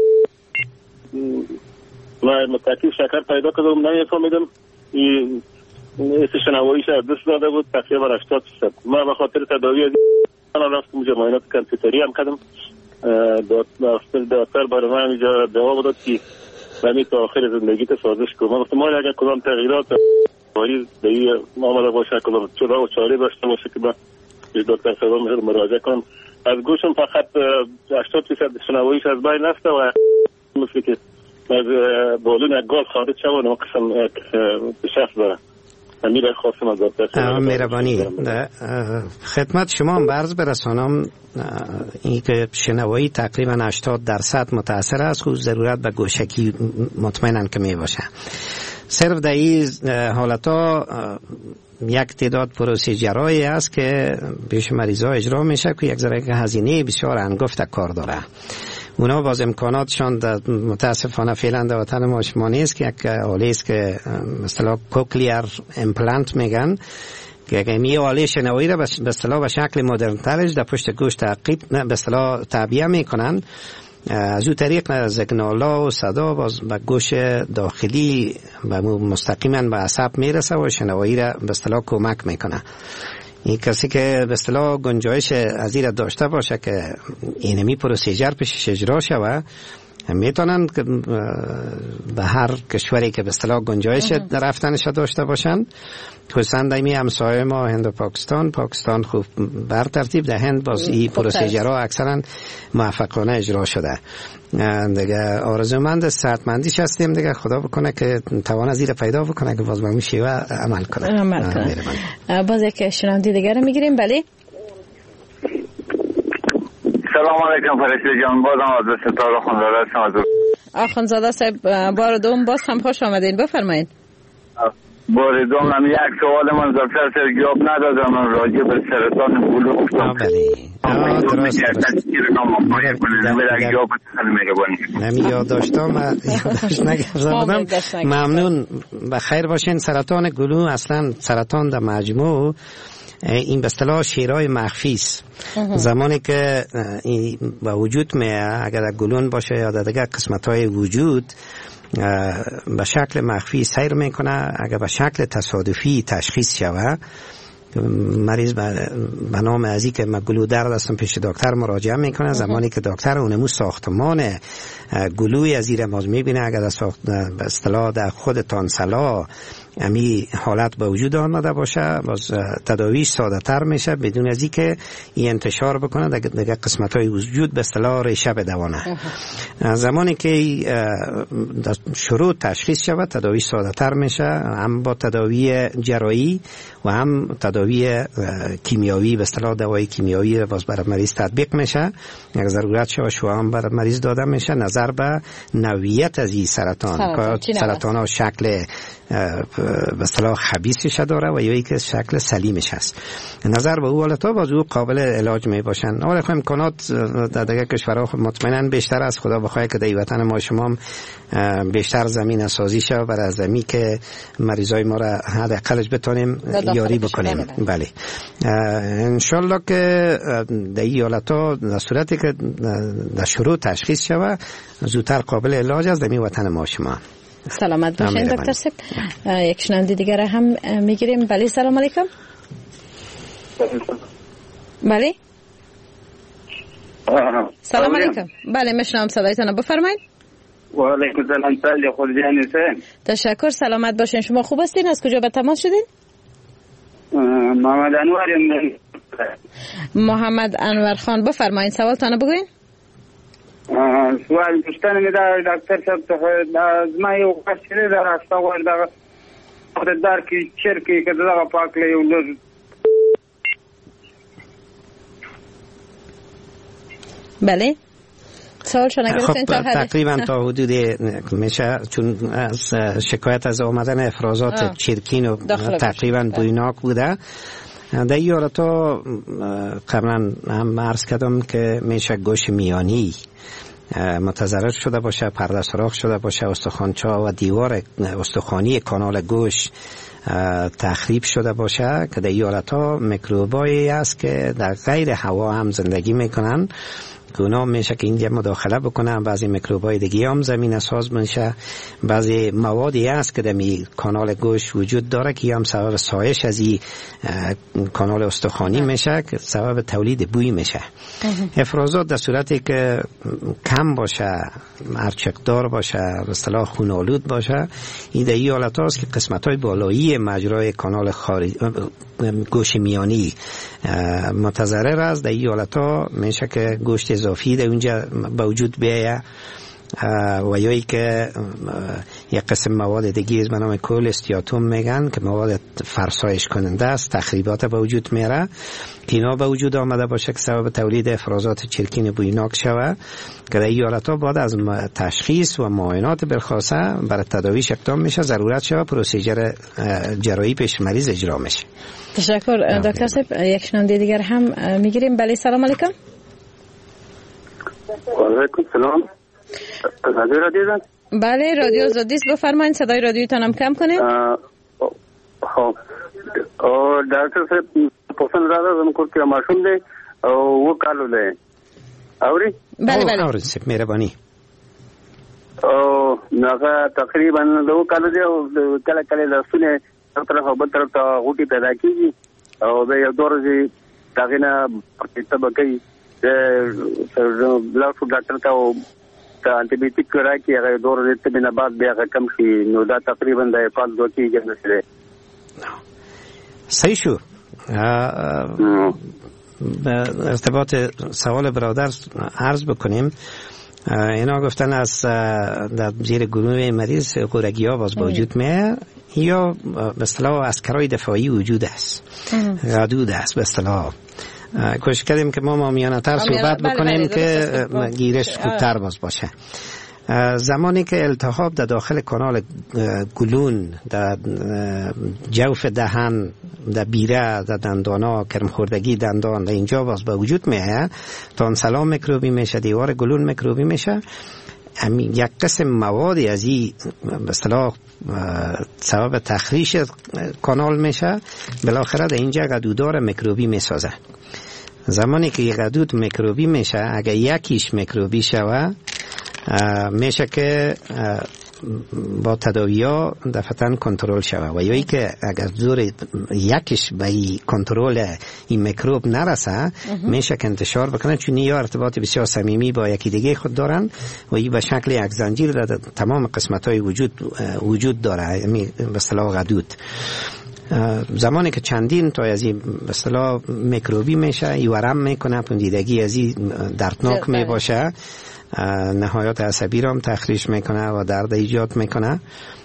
ما متأکد شکر پیدا کردم، نمیفهمیدم این شنواییش دست داده بود تقریبا هشتاد درصد. ما به خاطر تداوی از این رفتم اونجا معاینات کامپیوتری هم کردم. دکتر برای من اینجا جواب داد که من تا آخر زندگی تا سازش کنم. من گفتم اگر کدام تغییرات وارد به این آمده باشه، کدام چرا و چاره داشته باشه که من به دکتر صاحب مراجعه کنم از گوشم فقط هشتاد درصد شنواییش از بین رفته و مثل که از بالون یک گال خارج شد و قسم شخص داره. امیر خواستم از دکتر مهربانی خدمت شما هم عرض برسانم این که شنوایی تقریبا هشتاد درصد متاثر است، خود ضرورت به گوشکی مطمئنن که می باشه. صرف در این حالتا یک تعداد پروسیجرهایی است که پیش مریضا اجرا میشه که یک ذره هزینه بسیار انگفت کار داره. اونا باز امکاناتشان متاسفانه فعلا در وطن ما شما نیست که یک آله است که مثلا کوکلیر امپلنت میگن که اگه می آله شنوایی را به اصطلاح به شکل مدرن ترش در پشت گوش تعقیب به اصطلاح تعبیه میکنن، از اون طریق سیگنالا و صدا باز به گوش داخلی به مستقیما به عصب میرسه و شنوایی را به اصطلاح کمک میکنه. این کسی که به اصطلاح گنجایش از این داشته باشه که اینمی پروسیجر پیشش اجرا شوه میتونن به هر کشوری که به اصطلاح گنجایش رفتنش داشته باشن، خصوصا دایمی همسایه ما هند و پاکستان پاکستان خوب بر ترتیب در هند باز این پروسیجرها اکثرا موفقانه اجرا شده. دیگه آرزومند صحتمندیش هستیم دیگه، خدا بکنه که توان از این پیدا بکنه که باز به اون شیوه عمل کنه. عمل کنه. باز یک شنونده دیگر رو میگیریم. بله سلام علیکم فرشته جان، بازم از ستاره خانزاده هستم از آخانزاده صاحب. بار دوم باز هم خوش آمدین، بفرمایید. بار دوم هم یک سوال من دکتر سر جواب ندادم، من راجع به سرطان گلو گفتم. نمی یاد داشتم یادداشت نگردم. ممنون، بخیر باشین. سرطان گلو اصلا سرطان در مجموع این به اصطلاح شیرای مخفی است. زمانی که این به وجود میاد اگر گلون باشه یا در دیگر قسمت‌های وجود به شکل مخفی سیر میکنه، اگر به شکل تصادفی تشخیص شوه مریض به نام ازی که من گلو درد هستم پیش دکتر مراجعه میکنه. زمانی که دکتر اونمو ساختمان گلوی از این باز میبینه، اگر به اصطلاح در خود تانسلا امی حالت به وجود آمده باشه باز تداویش ساده تر میشه بدون از اینکه این انتشار بکنه دیگه قسمت های وجود به اصطلاح ریشه بدوانه. زمانی که شروع تشخیص شود تداویش ساده تر میشه، هم با تداوی جراحی و هم تداوی کیمیاوی به اصطلاح دوای کیمیاوی باز برای مریض تطبیق میشه. اگر ضرورت شود شو هم برای مریض داده میشه نظر به نوعیت از این سرطان. سرطان ها شکل به اصطلاح خبیثش داره و یا ای که شکل سلیمش هست. نظر به او حالتا باز او قابل علاج می باشن. اول خواهیم امکانات در دیگر کشورها مطمئنا بیشتر از خدا بخواه که در وطن ما شما بیشتر زمین سازی شد برای زمین که مریضای ما را حداقلش بتونیم یاری بکنیم. بله انشالله که در این حالتا در صورتی که در شروع تشخیص شود زودتر قابل علاج است در وطن ما شما. سلامت باشین دکتر صاحب. یک شنونده دیگر هم میگیریم. بله سلام علیکم. بله سلام علیکم. بله میشنم صدایتان، بفرمایید. و علیکم سلام. سال خود جان حسین. تشکر. سلامت باشین. شما خوب هستین؟ از کجا به تماس شدین؟ محمد انور. محمد انور خان بفرمایید سوالتان بگوین. سوال پوښتنه مې دا ډاکټر صاحب ته زما یو غاښ دی دا راسته غواړي دغه دار کې چرکې که دغه پاکلی یو لږ بله سوال شما گرفتین تا حد تقریبا تا حدود میشه چون از شکایت از آمدن افرازات چرکین و تقریبا بویناک بوده. در این حالتا قبلا هم عرض کردم که میشه گوش میانی متضرر شده باشه، پرده سوراخ شده باشه، استخوانچا و دیوار استخوانی کانال گوش تخریب شده باشه که در این حالتا میکروبایی است که در غیر هوا هم زندگی میکنن که اونا میشه که اینجا مداخله بکنن، بعضی میکروبای دیگه هم زمین ساز میشه، بعضی موادی هست که در کانال گوشت وجود داره که هم سبب سایش از این کانال استخوانی میشه که سبب تولید بوی میشه. افرازات در صورتی که کم باشه، ارچکدار باشه، به اصطلاح خونالود باشه، این در این حالت هاست که قسمت های بالایی مجرای کانال خارج گوشت میانی متضرر است. در این حالت ها میشه که گوشت اضافی در اونجا به وجود بیاید و یا ای که یک قسم مواد دیگه به نام کولستیاتوم میگن که مواد فرسایش کننده است، تخریبات به وجود میاره که اینا به وجود آمده باشه که سبب تولید افرازات چرکین بویناک شود که در این حالت ها بعد از تشخیص و معاینات بالخاصه برای تداویش اقدام میشه، ضرورت شود پروسیجر جراحی پیش مریض اجرا میشه. تشکر دکتر صاحب. یک شنونده دیگر هم میگیریم. بله سلام علیکم. و علیکم سلام. رادیو رادیو زن؟ بله رادیو زدیست، بفرمایید صدای رادیوتان هم کم کنید. خب ډاکټر صاحب پوښتنه دا ده زموږ کور کې ماشوم دی او اوه کالو دی. اوري؟ بله بله اوري صاحب مهرباني. او هغه تقریبا د اوه کالو دی او کله کله لاسونه یو طرف او بل طرف ته غوټې پیدا کېږي او بیا یو دوه ورځې د هغې نه پرتیسته کوي. لاړ شو ډاکټر ته او انټي بایوټیک راکړي، هغه دوه ورځې نه بعد بیا هغه کم شي، نو دا تقریبا د کال دوه کېږي نشي. صحیح شو. به ارتباط سوال برادر عرض بکنیم، اینا گفتن از در زیر گروه مریض خورگی ها باز وجود میه یا به اصطلاح اسکرای دفاعی وجود است، غدود است به اصطلاح. کوشش کردیم که ما مامیانه تر صحبت بکنیم که گیرش خوبتر باز باشه. زمانی که التهاب در داخل کانال گلون، در جوف دهن، در بیره، در دندانا، کرمخوردگی دندان در اینجا باز به وجود میاد، تانسلا میکروبی میشه، دیوار گلون میکروبی میشه، یک قسم موادی از این به اصطلاح سبب تخریش کانال میشه، بالاخره در اینجا غدودار میکروبی میسازه. زمانی که یک غدود میکروبی میشه، اگر یکیش میکروبی شوه میشه که با تداوی ها دفعتاً کنترل شوه و یا ای که اگر زور یکیش به این کنترل این میکروب نرسه میشه که انتشار بکنه، چون یا ارتباط بسیار صمیمی با یکی دیگه خود دارن و این به شکل یک زنجیر در تمام قسمت های وجود وجود داره، یعنی به اصطلاح غدود. زمانی که چندین تا از این به اصطلاح میکروبی میشه، ای ورم میکنه، پوندیدگی از این دردناک میباشه، نهایات عصبی را هم تخریش میکنه و درد ایجاد میکنه.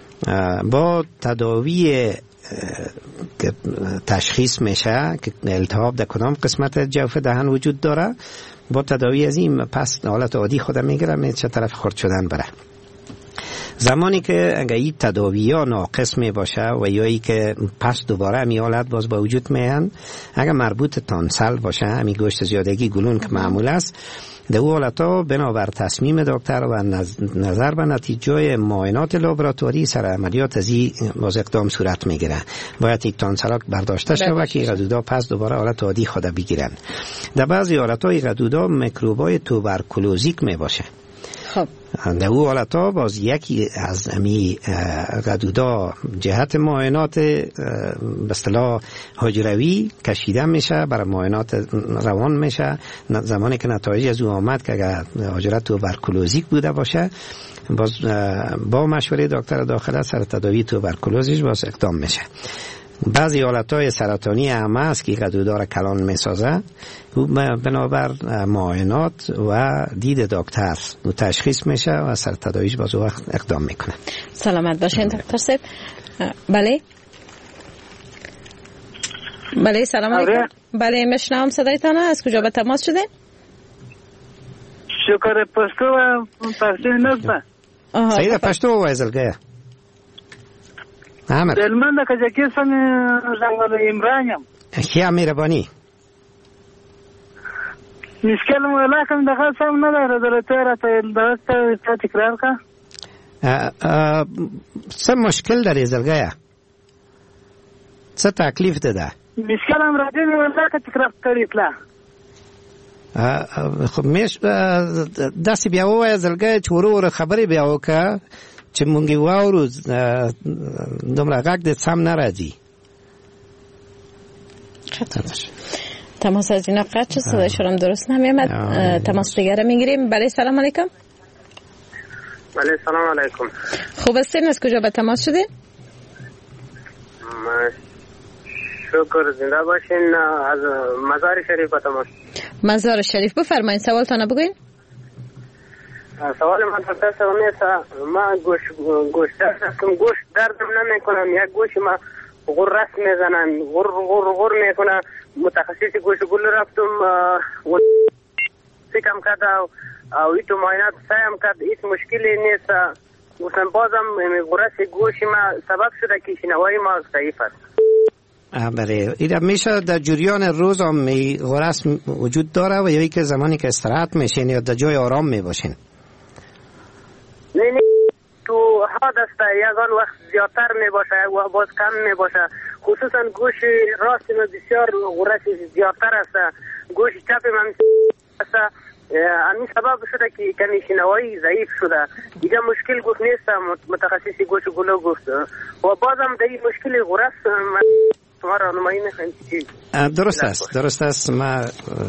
با تداوی که تشخیص میشه که التهاب در کدام قسمت جوف دهن وجود داره، با تداوی از این پس حالت عادی خود میگیره، میشه طرف خرد شدن بره. زمانی که اگر این تداوی ها ناقص می باشه و یا ای که پس دوباره همی حالت باز با وجود میان، اگر مربوط تانسل باشه، همی گوشت زیادگی گلون که معمول است، در او حالت ها بنابر تصمیم دکتر و نظر به نتیجه معاینات لابراتواری سر عملیات از این باز اقدام صورت میگیره. باید این تانسلاک برداشته شود که غدودا پس دوباره حالت عادی خود بگیرن. در بعضی حالت های غدودا میکروبای توبرکلوزیک می باشه. خب در او حالت ها باز یکی از امی غدودا جهت معاینات به اصطلاح حجروی کشیده میشه، برای معاینات روان میشه. زمانی که نتایج از او آمد که اگر حجرت توبرکلوزیک بوده باشه، باز با مشوره دکتر داخله سر تداوی توبرکلوزیش باز اقدام میشه. بعضی حالتهای سرطانی اعمه است که غدودار کلان میسازه، بنابر معاینات و دید دکتر و تشخیص میشه و سر تداویش باز وقت اقدام میکنه. سلامت باشین دکتر صاحب. بله بله سلام علیکم. بله مشنام صدایتان، از کجا به تماس شده؟ شکر پشتو و پشتو نزبه سیده پشتو و ازلگه عمر دلمن ده که جکی سن جنگل امرانیم کیا میربانی مشکل مولا کم دخل سم نداره دلتویره تا تا تکرار که سم مشکل داری ازلگه سه تکلیف ده ده مشکل هم را دیدی مولا که تکرار کاری کلا خب میش داسې بیا ووایه زلګی چې ورو ورو خبرې بیا وکړه چې مونږ یې واورو دومره غږ دې سم نه راځي. تماس از جناب قطع شد، صدایش هم درست نمیامد. تماس دیگر رو میگیریم. بله سلام علیکم. بله سلام علیکم. خوب هستین؟ از کجا به تماس شدین؟ شکر، زنده باشین. از مزار شریف به تماس. مزار شریف، بفرمایید سوالتان بگوین. سوال من دکتر صاحب میسا، ما گوش گوش درد هستم، گوش دردم نمیکنم، یک گوش ما غرس میزنن، غر غر غر میکنه. متخصص گوش گل رفتم و فکرم کرد او ایتو معاینات سایم کرد، هیچ مشکلی نیست. مثلا بازم غرس گوش ما سبب شده که شنوایی ما ضعیف است. بله، این میشه در جریان روز هم می غرس وجود داره و یا که زمانی که استراحت میشین یا در جای آرام میباشین؟ نه نه، تو حاد است، یکان وقت زیادتر میباشه، یک وقت باز کم میباشه. خصوصا گوش راست من بسیار غرس زیادتر است، گوش چپ من است. همین سبب شده که کمی شنوایی ضعیف شده. دیگه مشکل گفت نیست، متخصص گوش گلو گفت. و بازم در این مشکل غرس شما راهنمایی می‌کنید؟ درست است، درست است. ما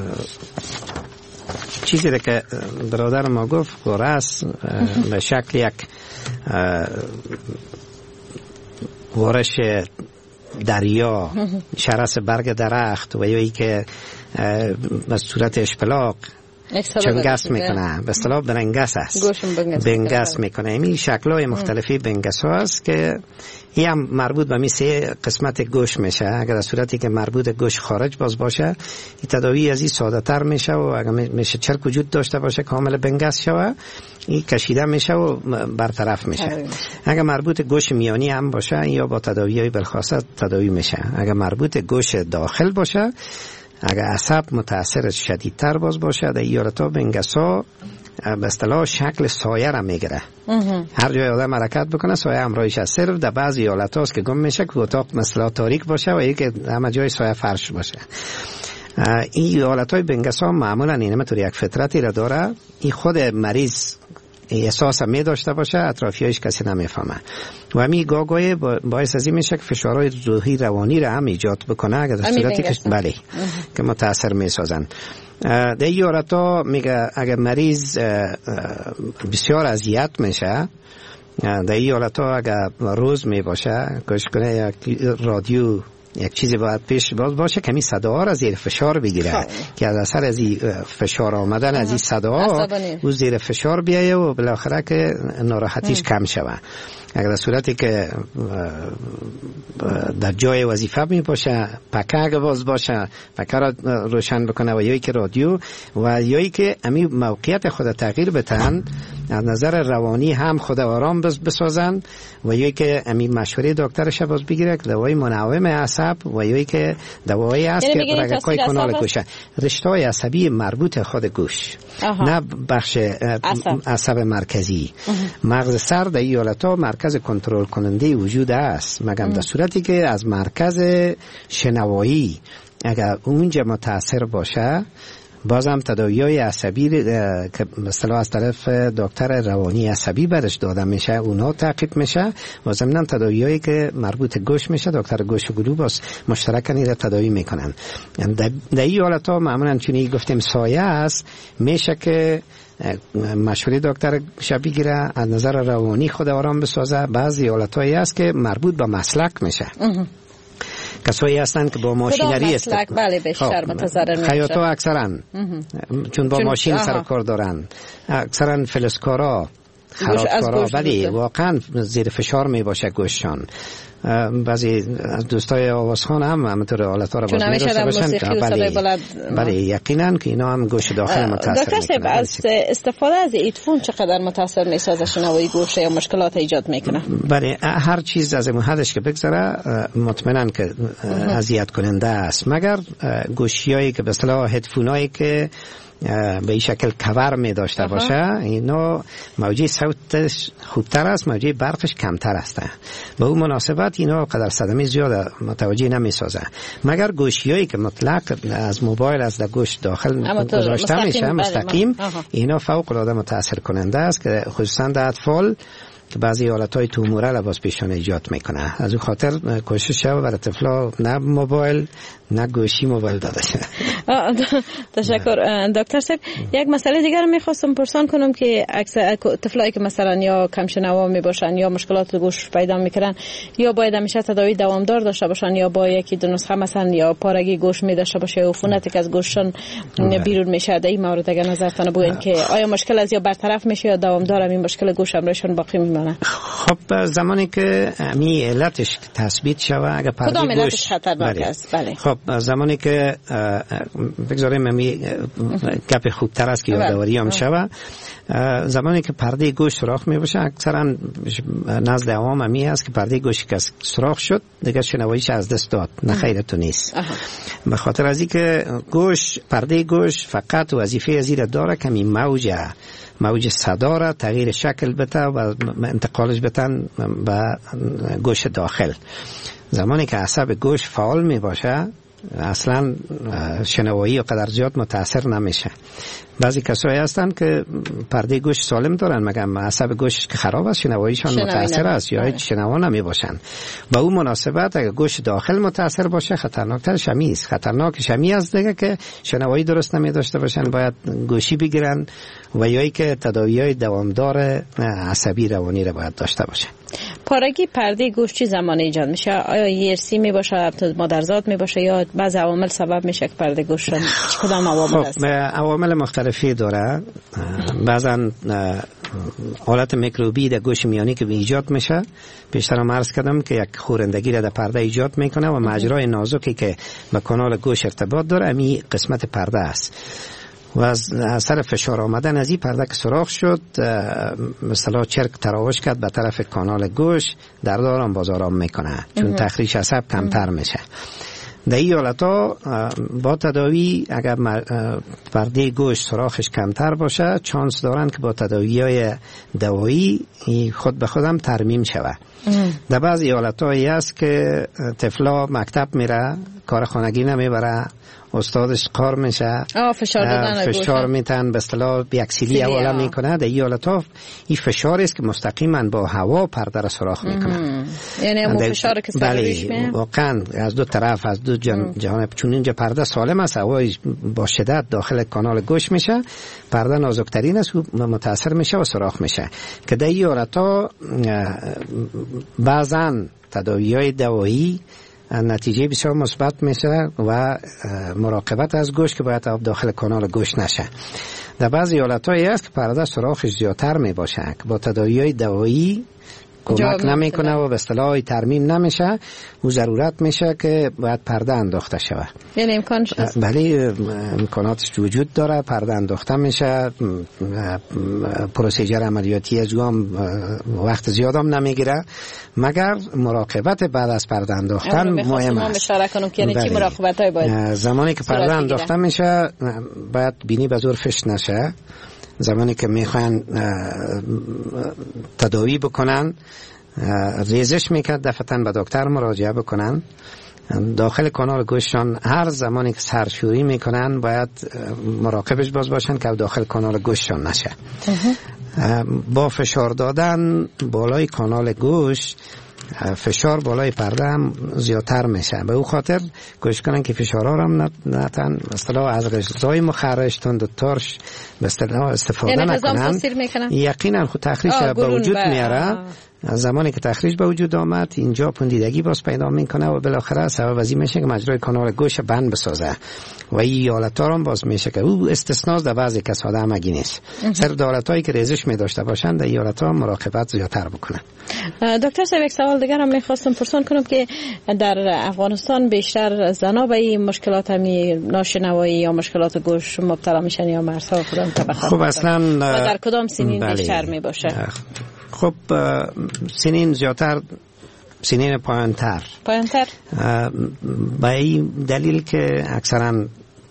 چیزی که برادر ما گفت غرس به شکل یک غرش دریا، شرس برگ درخت و یا ای که به صورت اشپلاق چنگس میکنه، به اصطلاح بنگس است، بنگس میکنه. این شکل‌های مختلفی بنگس ها است که این هم مربوط به میسه قسمت گوش میشه. اگر در صورتی که مربوط گوش خارج باز باشه، این تداوی از این ساده تر میشه و اگر میشه چرک وجود داشته باشه کامل بنگس شوه، این کشیده میشه و برطرف میشه. اگر مربوط گوش میانی هم باشه یا با تداوی های بالخاصه تداوی میشه. اگر مربوط گوش داخل باشه، اگر عصب متاثر شدیدتر باز باشه، در ایالتا بنگسا به اصطلاح شکل سایه را میگیره. هر جای آدم حرکت بکنه سایه همراهیش است. صرف در بعضی ایالت هاست که گم میشه که اتاق مثلا تاریک باشه و یکی همه جای سایه فرش باشه. این ایالت های بنگسا معمولا اینه طور یک فطرتی را داره، این خود مریض احساس می داشته باشه، اطرافیایش کسی نمیفهمه و همین گاگای باعث از این میشه که فشارهای روحی روانی را هم ایجاد بکنه اگر در صورتی که بله که متاثر می سازن. در این حالتا میگه اگر مریض بسیار اذیت میشه، در این حالتا اگر روز می باشه کوشش کنه یک رادیو یک چیزی باید پیش باز باشه کمی صداها را زیر فشار بگیره که از اثر از این فشار آمدن از این صداها او زیر فشار بیایه و بالاخره که ناراحتیش کم شوه. اگر در صورتی که در جای وظیفه می باشه، پکه اگر باز باشه پکه را روشن بکنه و یایی که رادیو و یایی که امی موقعیت خود تغییر بتن، از نظر روانی هم خود آرام بسازن و یایی که امی مشوره دکترش باز بگیره که دوای منعم عصب و یایی که دوایی است که رگکای کانال گوشه، رشته‌های عصبی مربوط خود گوش، نه بخش عصب مرکزی. مغز سر در این حالتا مرکز کنترل کننده وجود است، مگر در صورتی که از مرکز شنوایی اگر اونجا متاثر باشه، بازم تداوی‌های عصبی که مثلا از طرف دکتر روانی عصبی برش داده میشه اونا تعقیب میشه و ضمن تداوی‌هایی که مربوط گوش میشه دکتر گوش و گلو باز مشترکاً را تداوی میکنن. در این حالت‌ها معمولاً چون گفتیم سایه است، میشه که مشوره دکتر شبیه گیره از نظر روانی خود آرام بسازه. بعضی حالت‌هایی است که مربوط به مسلک میشه، کسایی هستند که با ماشینری است، بله بیشتر متضرر میشن. خیاطا اکثرا چون با ماشین سر کار دارن، اکثرا فلزکارا، خرابکارا، ولی واقعا زیر فشار می باشه گوششان. بعضی از دوستای آوازخوان هم همینطور حالت‌ها را باز می‌داشته باشن. بله بله یقینا که اینا هم گوش داخل متاثر میکنه. از استفاده از ایدفون چقدر متاثر میسازه شنوایی گوش یا مشکلات ایجاد میکنه؟ بله هر چیز از این حدش که بگذره مطمئنا که اذیت کننده است، مگر گوشیایی که به اصطلاح هدفونایی که به این شکل کور می داشته باشه، اینا موجه صوتش خودتر است، موجه برقش کمتر است. به اون مناسبت اینا قدر صدمه زیاد متوجه نمی سازه، مگر گوشیایی که مطلق از موبایل از در گوش داخل گذاشته میشه مستقیم، اینا فوق العاده متاثر کننده است که خصوصا در اطفال که بعضی حالتهای توموره لباس پیشانه ایجاد میکنه. از اون خاطر کوشش شد برای طفلا نه موبایل نه گوشی موبایل داده شه. تشکر دکتر صاحب. یک مسئله دیگر رو میخواستم پرسان کنم که اکثر طفلایی که مثلا یا کم شنوا میباشن یا مشکلات گوش پیدا میکنن، یا باید همیشه تداوی دوامدار داشته باشن، یا با یکی دو نسخه مثلا یا پارگی گوش میداشته باشه یا عفونتی که از گوششون بیرون میشه، در این مورد اگر نظرتون بگین که آیا مشکل از یا برطرف میشه یا دوامدار این مشکل گوش امرشون باقی میمونه؟ خب زمانی که می علتش تثبیت شوه، اگر پرده کدام علتش گوش خطرناک است؟ بله. خب زمانی که بگذاریم می گپ خوبتر است که یادآوری هم شوه، زمانی که پرده گوش سوراخ می باشه، اکثرا نزد عوام همی است که پرده گوش که سوراخ شد دیگه شنواییش از دست داد، نه خیر تو نیست. به خاطر از اینکه گوش پرده گوش فقط وظیفه زیر داره که می موجه موج صدا را تغییر شکل بده و انتقالش بدن به گوش داخل. زمانی که عصب گوش فعال می باشه اصلا شنوایی و قدر زیاد متاثر نمیشه. بعضی کسایی هستن که پرده گوش سالم دارن مگر عصب گوشش که خراب است شنواییشان متاثر است یا هیچ شنوا نمی باشن. با اون مناسبت اگر گوش داخل متاثر باشه خطرناکتر شمی است. خطرناک شمی است دیگه که شنوایی درست نمی داشته باشن، باید گوشی بگیرن و یا ای که تداوی‌های دوامدار عصبی روانی را باید داشته باشه. پارگی پرده گوش چی زمان ایجاد میشه؟ آیا ارثی می باشه، مادرزاد می باشه، یا بعض عوامل سبب میشه که پرده گوش کدام عوامل است؟ خب عوامل مختلفی داره. بعضا حالت میکروبی در گوش میانی که ایجاد میشه، بیشتر هم عرض کردم که یک خورندگی را در پرده ایجاد میکنه و مجرای نازکی که به کانال گوش ارتباط داره امی قسمت پرده است و از اثر فشار آمدن از این پرده که سوراخ شد مثلا چرک تراوش کرد به طرف کانال گوش، درد آرام باز آرام میکنه چون تخریش عصب کمتر میشه. در این حالتا با تداوی اگر پرده گوش سوراخش کمتر باشه چانس دارن که با تداوی های دوایی خود به خودم ترمیم شوه. در بعضی حالتایی است که طفلا مکتب میره کار خانگی نمیبره، استادش کار میشه، فشار دادن فشار میتن به اصطلاح بیاکسیلی اولا میکنه. در این حالتا این فشار است که مستقیما با هوا پرده را سوراخ میکنه. یعنی اون فشار که سر روش میاد واقعا از دو طرف از دو جهان، چون اینجا پرده سالم است هوا با شدت داخل کانال گوش میشه، پرده نازکترین است و متاثر میشه و سوراخ میشه که در این حالتا بعضا تداوی‌های دوایی نتیجه بسیار مثبت میشه و مراقبت از گوش که باید آب داخل کانال گوش نشه. در بعضی حالتایی است که پرده سوراخش زیادتر می باشه که با تداوی‌های دوایی کمک نمیکنه و به اصطلاح ترمیم نمیشه و ضرورت میشه که باید پرده انداخته شود. یعنی امکانش هست؟ بله امکاناتش وجود داره، پرده انداخته میشه، پروسیجر عملیاتی از هم وقت زیاد هم نمیگیره مگر مراقبت بعد از پرده انداختن مهم است. اشاره کنم که یعنی چی مراقبتای باید؟ زمانی که پرده انداخته میشه باید بینی به زور فش نشه. زمانی که میخوان تداوی بکنن ریزش میکرد دفعتاً به دکتر مراجعه بکنن. داخل کانال گوششان هر زمانی که سرشویی میکنن باید مراقبش باز باشن که داخل کانال گوششان نشه. با فشار دادن بالای کانال گوش فشار بالای پرده هم زیادتر میشه. به او خاطر کوشش کنن که فشارها هم نتن مثلا از غذای مخرش تند و ترش به اصطلاح استفاده یعنی نکنن. یقینا خود تخریش به وجود میاره. زمانی که تخریج به وجود آمد اینجا پوندیدگی باز پیدا میکنه و بالاخره سبب از این میشه که مجرای کانال گوش بند بسازه و این حالت‌ها هم باز میشه که او استثناء در بعضی کسان هم اگه نیست. صرف حالتایی که ریزش می‌داشته باشند در این حالت‌ها مراقبت زیادتر بکنن. دکتر صاحب یک سوال دیگر هم می‌خواستم پرسان کنم که در افغانستان بیشتر زنا به این مشکلات همی ناشنوایی یا مشکلات گوش مبتلا میشن یا مردها کدام طبقه؟ خب اصلا در کدام سنین بیشتر میباشه؟ خب سنین زیادتر سنین پایانتر پایانتر به این دلیل که اکثرا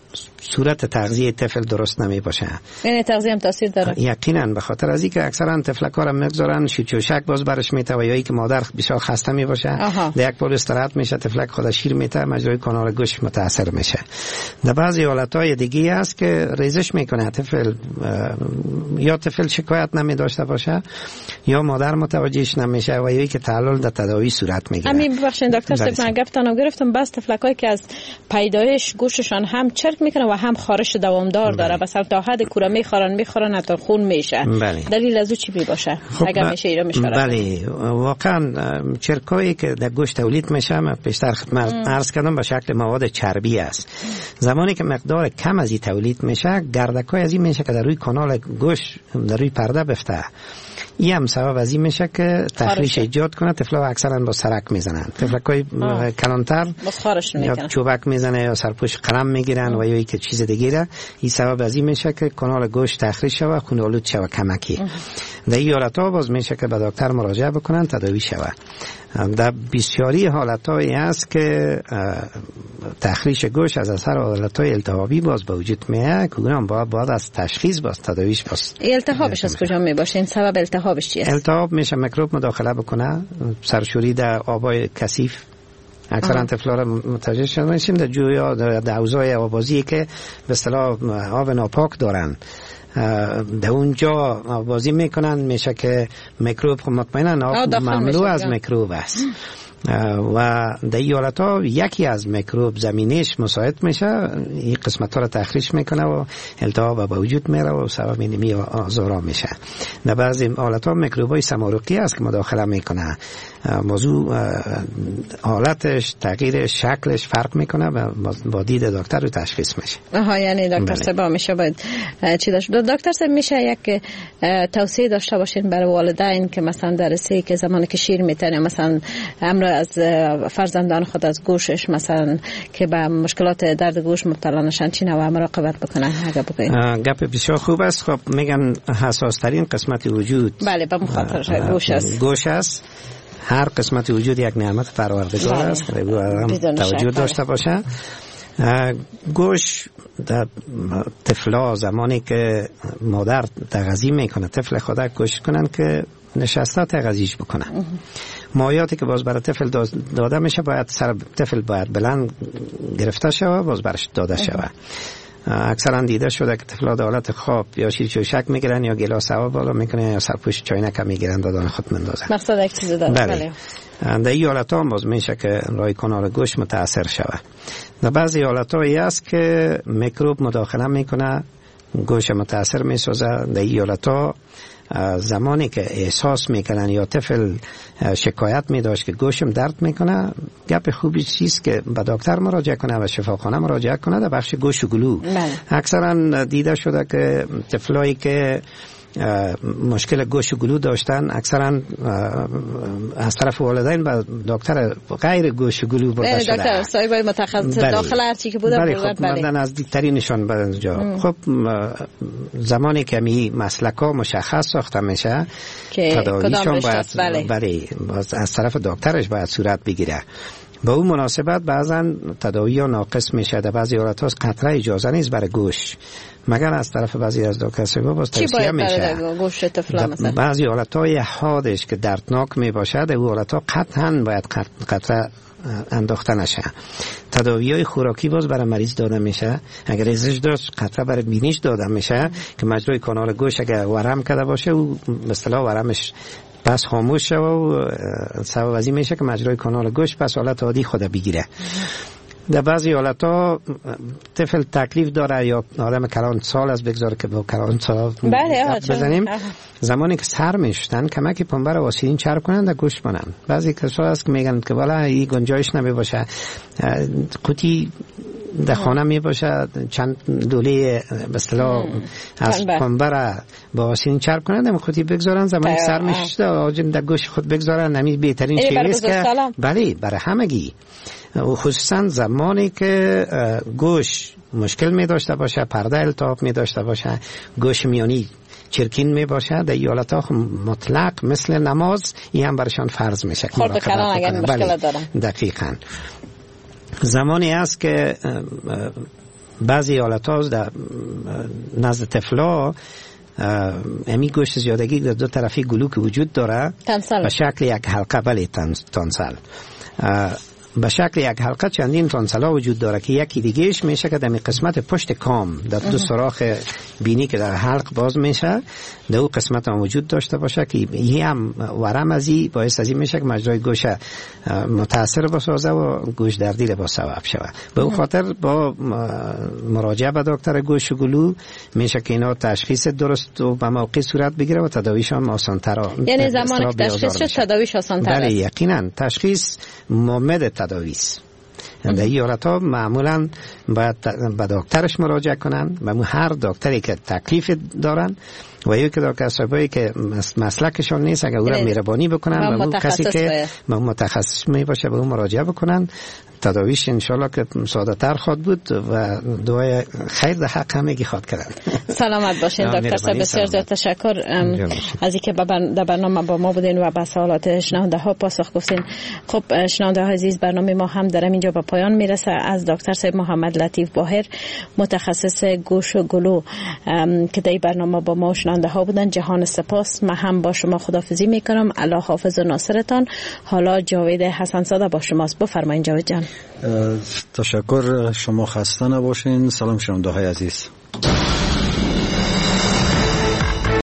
صورت تغذیه طفل درست نمی باشه. یعنی تغذیه هم تاثیر داره. یقینا، به خاطر از اینکه اکثرا طفلکا را میگذارن شیرچوشک باز برش میته و یا اینکه مادر بسیار خسته می باشه، در یک پول استراحت میشه، طفلک خود شیر میته، مجرای کانال گوش متاثر میشه. در بعضی حالتهای دیگه است که ریزش میکنه طفل، یا طفل شکایت نمی داشته باشه یا مادر متوجهش نمیشه و یا اینکه تعلل در تداوی صورت میگیره. همین ببخشید دکتر صاحب من گفتم گرفتم بس طفلکایی که از پیدایش گوششان هم چرک میکنه و هم خارش دوامدار بله. داره، مثلا تا حد کوره میخورن میخورن تا خون میشه. بله. دلیل از او چی می باشه؟ خب اگر میشه ایرا میشه. بله، واقعا چرکایی که در گوشت تولید میشه من پیشتر خدمت عرض کردم به شکل مواد چربی است. زمانی که مقدار کم از این تولید میشه، گردکای از این میشه که در روی کانال گوشت در روی پرده بفته. این هم سبب از این میشه که تخریش ایجاد کنه. طفلا اکثرا با سرک میزنن، طفلکای کلانتر یا چوبک میزنه یا سرپوش قلم میگیرن و یا یک چیز دیگه. این سبب از این میشه که کانال گوشت تخریش شوه، خون آلود شوه کمکی. در این حالتها باز میشه که به دکتر مراجعه بکنن تداوی شوه. در بسیاری حالتهایی هست که تخریش گوشت از اثر حالتهای التهابی باز به وجود میاد که اونم باید باید از تشخیص باز تداویش باز. التهابش از کجا میباشه؟ این سبب التهابش چیه؟ التهاب میشه میکروب مداخله بکنه، سرشوری در آبای کثیف. اکثرا طفلا را متوجه شده میشیم در جویا در حوضای آبازی که به اصطلاح آب ناپاک دارن، در اونجا بازی میکنن، میشه که میکروب مطمئنا آب مملو از میکروب است و در این حالتها یکی از میکروب زمینش مساعد میشه، این قسمت ها را تخریش میکنه و التهاب به وجود میره و سبب اینمی آزارا میشه. در بعضی حالتها میکروب های سمارقی است که مداخله میکنه. موضوع حالتش، تغییر شکلش فرق میکنه و با دید دکتر رو تشخیص میشه. آها، یعنی دکتر صاحب میشه باید چی داشت؟ دکتر صاحب میشه یک توصیه داشته باشین برای والدین که مثلا در سه که زمانی که شیر میتنه مثلا امر از فرزندان خود از گوشش مثلا که به مشکلات درد گوش مبتلا نشن چی نوع مراقبت بکنن؟ اگه بگین. گپ بسیار خوب است. خب میگن حساس ترین قسمت وجود بله به مخاطر گوش است. گوش است. هر قسمت وجود یک نعمت پروردگار است که باید توجه داشته باشه. گوش در طفلا زمانی که مادر تغذیه میکنه طفل خود گوش کنن که نشسته تغذیهش بکنه. مایاتی که باز برای طفل داده میشه باید سر طفل باید بلند گرفته شوه، باز برش داده شوه. اکثرا دیده شده که طفلا در حالت خواب یا شیرچوشک میگیرن یا گلاس هوا بالا میکنن یا سرپوش چاینک میگیرن دادن خود مندازن. مقصد یک چیز داره. بله. در این حالت ها باز میشه که رای کانال گوشت متاثر شوه. در بعضی حالت هایی است که میکروب مداخله میکنه، گوشت متاثر میسازه. در این حالت ها زمانی که احساس میکنن یا طفل شکایت میداشت که گوشم درد میکنه، گپ خوبی چیست که به دکتر مراجعه کنه و شفاخانه مراجعه کنه در بخش گوش و گلو. اکثرا دیده شده که طفلایی که مشکل گوش و گلو داشتن اکثرا از طرف والدین به دکتر غیر گوش و گلو برده شده. دکتر صاحب متخصص داخل هرچی که بوده بله. خب بله. من نزدیکترینشان به اونجا. خب زمانی که می مسلکا مشخص ساخته میشه تداویشان باید بله. بله از طرف دکترش باید صورت بگیره. با اون مناسبت بعضا تداوی ها ناقص میشه. در بعضی حالت ها قطره اجازه نیست برای گوش، مگر از طرف بعضی از دکترها باز توصیه میشه. بعضی حالت های حادش که دردناک می باشد در اون حالت ها قطعا باید قطره انداخته نشه. تداوی های خوراکی باز برای مریض داده میشه. اگر ریزش داشت قطره برای بینیش داده میشه که مجرای کانال گوش اگر ورم کرده باشه او به اصطلاح ورمش پس خاموش شد و سبب از این میشه که مجرای کانال گوشت پس حالت عادی خود بگیره. در بعضی حالتا طفل تکلیف داره یا آدم کلان سال از بگذاره که با کلان سال بزنیم. زمانی که سر میشتن کمکی پنبه رو واسیدین چرب کنن در گوشت کنن. بعضی کسا هست که میگن که والا این گنجایش نمی باشه، قوطی در خانه می باشه چند دوله به اصطلاح از پنبه را با واسیدین چرب کنن در قوطی بگذارن. زمانی که سر میشته آجم در گوشت خود بگذارن. نمی بهترین شیوه که بله برای همگی و خصوصا زمانی که گوش مشکل می داشته باشه، پرده التهاب می داشته باشه، گوش میانی چرکین می باشه، در این حالت ها مطلق مثل نماز این هم برشان فرض میشه. خورد کلان اگر مشکل دارن. دقیقاً زمانی است که بعضی حالت‌ها در نزد طفلا امی گوشت زیادگی در دو طرفی گلو که وجود داره به شکل یک حلقه، بله تانسل، به شکل یک حلقه چندین تانسل ها وجود داره که یکی دیگهش میشه که در قسمت پشت کام در دو سوراخ بینی که در حلق باز میشه در اون قسمت هم وجود داشته باشه که یه هم ورم ازی باعث ازی میشه که مجرای گوش متاثر بسازه و گوش دردی با سبب شوه. به اون خاطر با مراجعه به دکتر گوش و گلو میشه که اینا تشخیص درست و به موقع صورت بگیره و تداویشان آسان تر. یعنی زمانی که تشخیص شد تداویش آسان تر است. بله یقینا تشخیص مؤمد تداویست. در این حالتها معمولا باید به دکترش مراجعه کنن، به هر دکتری که تکلیف دارن و یا که دکتر صاحبایی که مسلکشون نیست اگر او را مهربانی بکنن به اون کسی که متخصص می باشه به اون مراجعه بکنن. تداویش انشالله که ساده تر خواهد بود و دعای خیر در حق همگی خواهد کردن. سلامت باشین دکتر صاحب، بسیار زیاد تشکر از اینکه در برنامه با ما بودین و به سوالات شنونده ها پاسخ گفتین. خب شنونده ها عزیز، برنامه ما هم در اینجا به پایان میرسه. از دکتر صاحب محمد لطیف باهر متخصص گوش و گلو که در برنامه با ما شنونده ها بودن جهان سپاس. من هم با شما خداحافظی میکنم. الله حافظ و ناصرتان. حالا جاوید حسن زاده با شماست. بفرمایید جاوید جان. تشکر، شما خسته نباشین. سلام شنونده های عزیز.